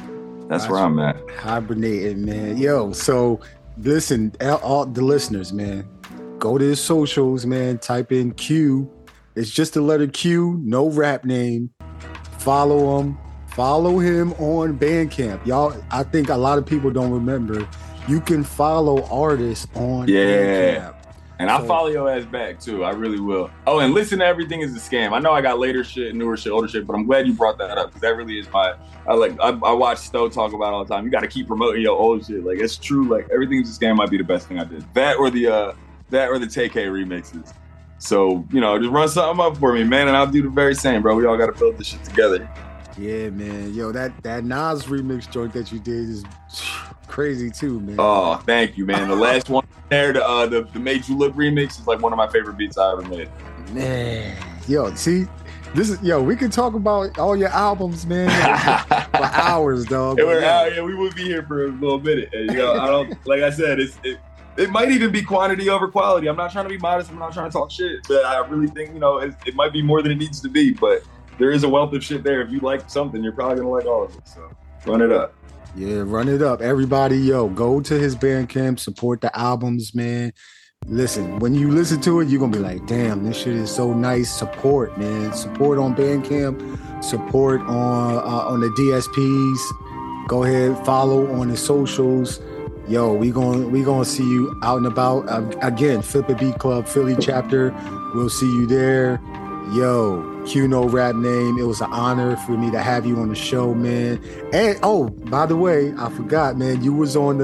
That's where I'm at. Hibernating, man. Yo, so listen, all the listeners, man, go to his socials, man. Type in Q. It's just the letter Q, no rap name. Follow him. Follow him on Bandcamp. Y'all, I think a lot of people don't remember. You can follow artists on Bandcamp. And I'll follow your ass back too. I really will. Oh, and Listen to Everything is a scam. I know I got later shit, newer shit, older shit, but I'm glad you brought that up because that really is I watch Stowe talk about it all the time. You got to keep promoting your old shit. Like it's true. Like Everything is a Scam might be the best thing I did. That or the TK remixes. So just run something up for me, man, and I'll do the very same, bro. We all got to build this shit together. Yeah, man. Yo, that Nas remix joint that you did is crazy too, man. Oh, thank you, man. The last one there, the Made You Look remix is like one of my favorite beats I ever made. Man, yo, see, we can talk about all your albums, man, for hours, dog. We would be here for a little minute. And, I don't, like I said, it might even be quantity over quality. I'm not trying to be modest. I'm not trying to talk shit, but I really think, it might be more than it needs to be, but there is a wealth of shit there. If you like something, you're probably gonna like all of it. So run it up. Yeah, run it up. Everybody, go to his Bandcamp, support the albums, man. Listen, when you listen to it, you're gonna be like, damn, this shit is so nice. Support, man. Support on Bandcamp, support on the DSPs. Go ahead, follow on the socials. Yo, we gonna see you out and about. Again, Flip a Beat Club Philly chapter. We'll see you there. Yo, Q No Rap Name. It was an honor for me to have you on the show, man. And by the way, I forgot, man. You was on the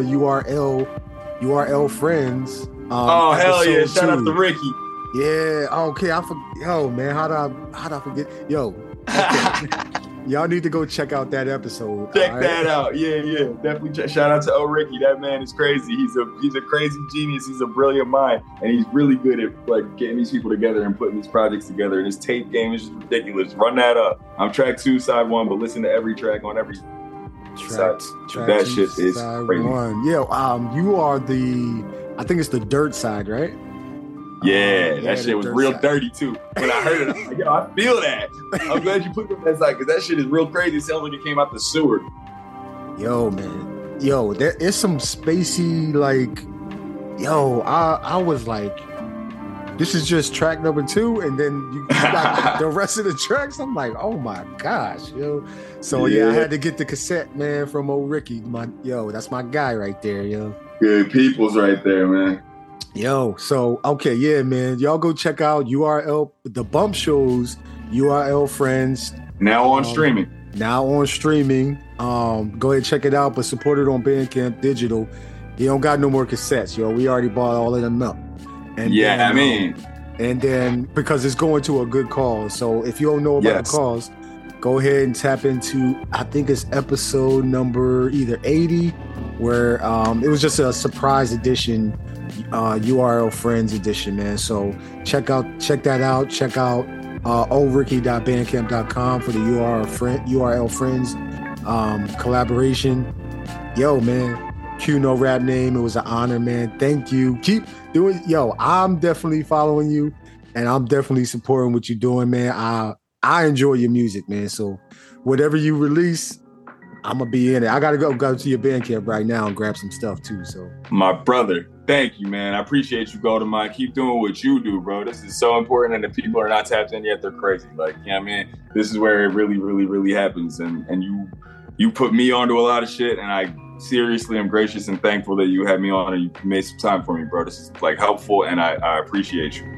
URL Friends. Hell yeah! Shout out to Ricky. Yeah. Okay. Yo, man. How'd I forget? Yo. Okay. Y'all need to go check out that episode. Check that out. Yeah. Definitely. Shout out to Ricky. That man is crazy. He's a crazy genius. He's a brilliant mind, and he's really good at like getting these people together and putting these projects together. And his tape game is just ridiculous. Run that up. I'm track 2, side 1, but listen to every track on every side. That shit is crazy. 1. Yeah. You are I think it's the dirt side, right? Yeah, that shit was real dirty too. When I heard it, I'm like, yo, I feel that. I'm glad you put it on that side because that shit is real crazy. It sounds like it came out the sewer. Yo, man. Yo, there is some spacey, like, I was like, this is just track number 2, and then you got the rest of the tracks. I'm like, oh my gosh, yo. So yeah, I had to get the cassette, man, from old Ricky. That's my guy right there, yo. Good people's right there, man. Yo, so okay, yeah, man. Y'all go check out URL, the Bump Shows, URL Friends. Now on streaming. Go ahead and check it out, but support it on Bandcamp Digital. He don't got no more cassettes, yo. We already bought all of them up. And then because it's going to a good cause. So if you don't know about the cause, go ahead and tap into, I think it's episode number either 80, where it was just a surprise edition, URL Friends edition, man. So check that out. Check out oricky.bandcamp.com for the URL Friends collaboration. Yo, man. Q No Rap Name. It was an honor, man. Thank you. Keep doing. Yo, I'm definitely following you, and I'm definitely supporting what you're doing, man. I enjoy your music, man. So whatever you release, I'm gonna be in it. I gotta go to your Bandcamp right now and grab some stuff too. So my brother, thank you, man. I appreciate you, Golden Mike. Keep doing what you do, bro. This is so important, and if people are not tapped in yet, they're crazy. Like, you know what I mean? This is where it really, really, really happens. And you put me onto a lot of shit, and I seriously am gracious and thankful that you had me on and you made some time for me, bro. This is like helpful, and I appreciate you.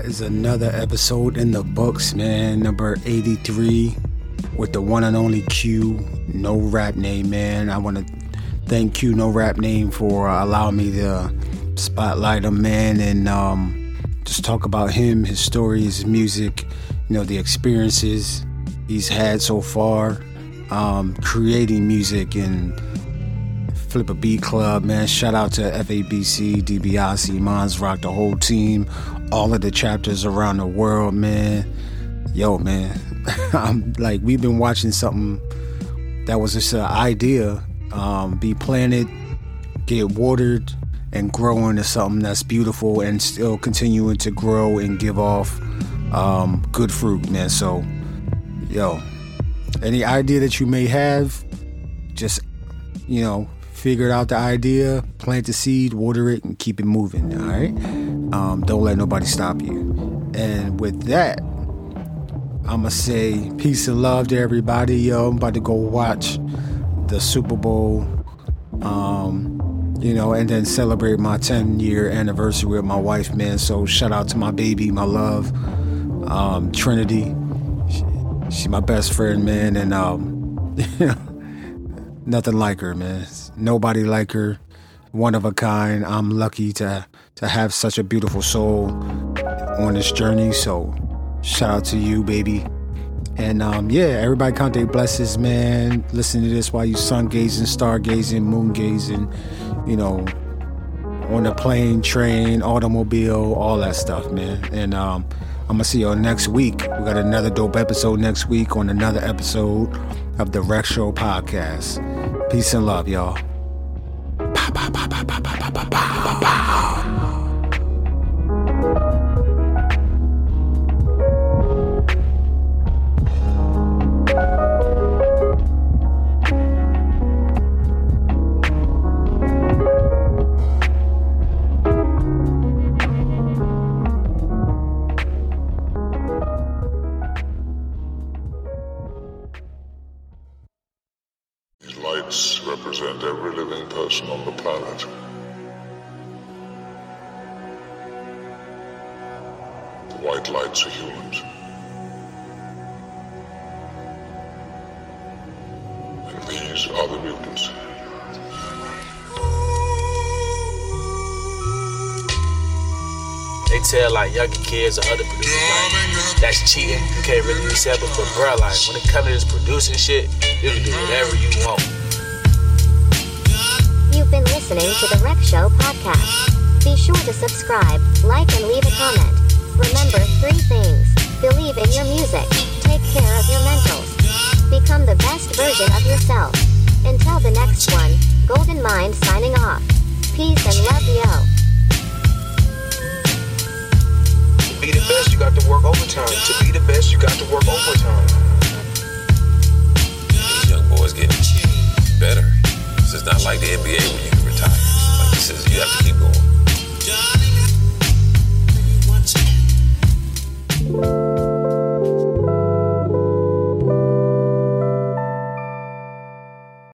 is another episode in the books, man. Number 83 with the one and only Q, No Rap Name, man. I want to thank Q, No Rap Name, for allowing me to spotlight him, man, and just talk about him, his story, his music, the experiences he's had so far, creating music and Flip a Beat Club, man. Shout out to FABC, DiBiase, Mons Rock, the whole team, all of the chapters around the world, man. Yo, man, I'm like, we've been watching something that was just an idea be planted, get watered, and grow into something that's beautiful and still continuing to grow and give off good fruit, man. So, yo, any idea that you may have, just, figure out the idea, plant the seed, water it, and keep it moving, all right? Don't let nobody stop you. And with that, I'm going to say peace and love to everybody. Yo, I'm about to go watch the Super Bowl, and then celebrate my 10-year anniversary with my wife, man. So shout out to my baby, my love, Trinity. She's my best friend, man, and nothing like her, man. Nobody like her. One of a kind. I'm lucky to have such a beautiful soul on this journey. So shout out to you, baby. And everybody count their blessings, man. Listen to this while you sun gazing, star gazing, moon gazing, on the plane, train, automobile, all that stuff, man. And I'm gonna see y'all next week. We got another dope episode next week on another episode of the Rec Show Podcast. Peace and love, y'all. Pow, pow, pow, pow, pow, pow, pow, pow, pow. Represent every living person on the planet. The white lights are humans. And these are the mutants. They tell like younger kids or other producers like that's cheating, you can't really accept it, but bro, like when it comes to this producing shit, you can do whatever you want. You've been listening to the Rec Show Podcast. Be sure to subscribe, like, and leave a comment. Remember 3 things. Believe in your music. Take care of your mentals. Become the best version of yourself. Until the next one, Golden Mind signing off. Peace and love, yo. To be the best, you got to work overtime. To be the best, you got to work overtime. These young boys getting better. It's not like the NBA when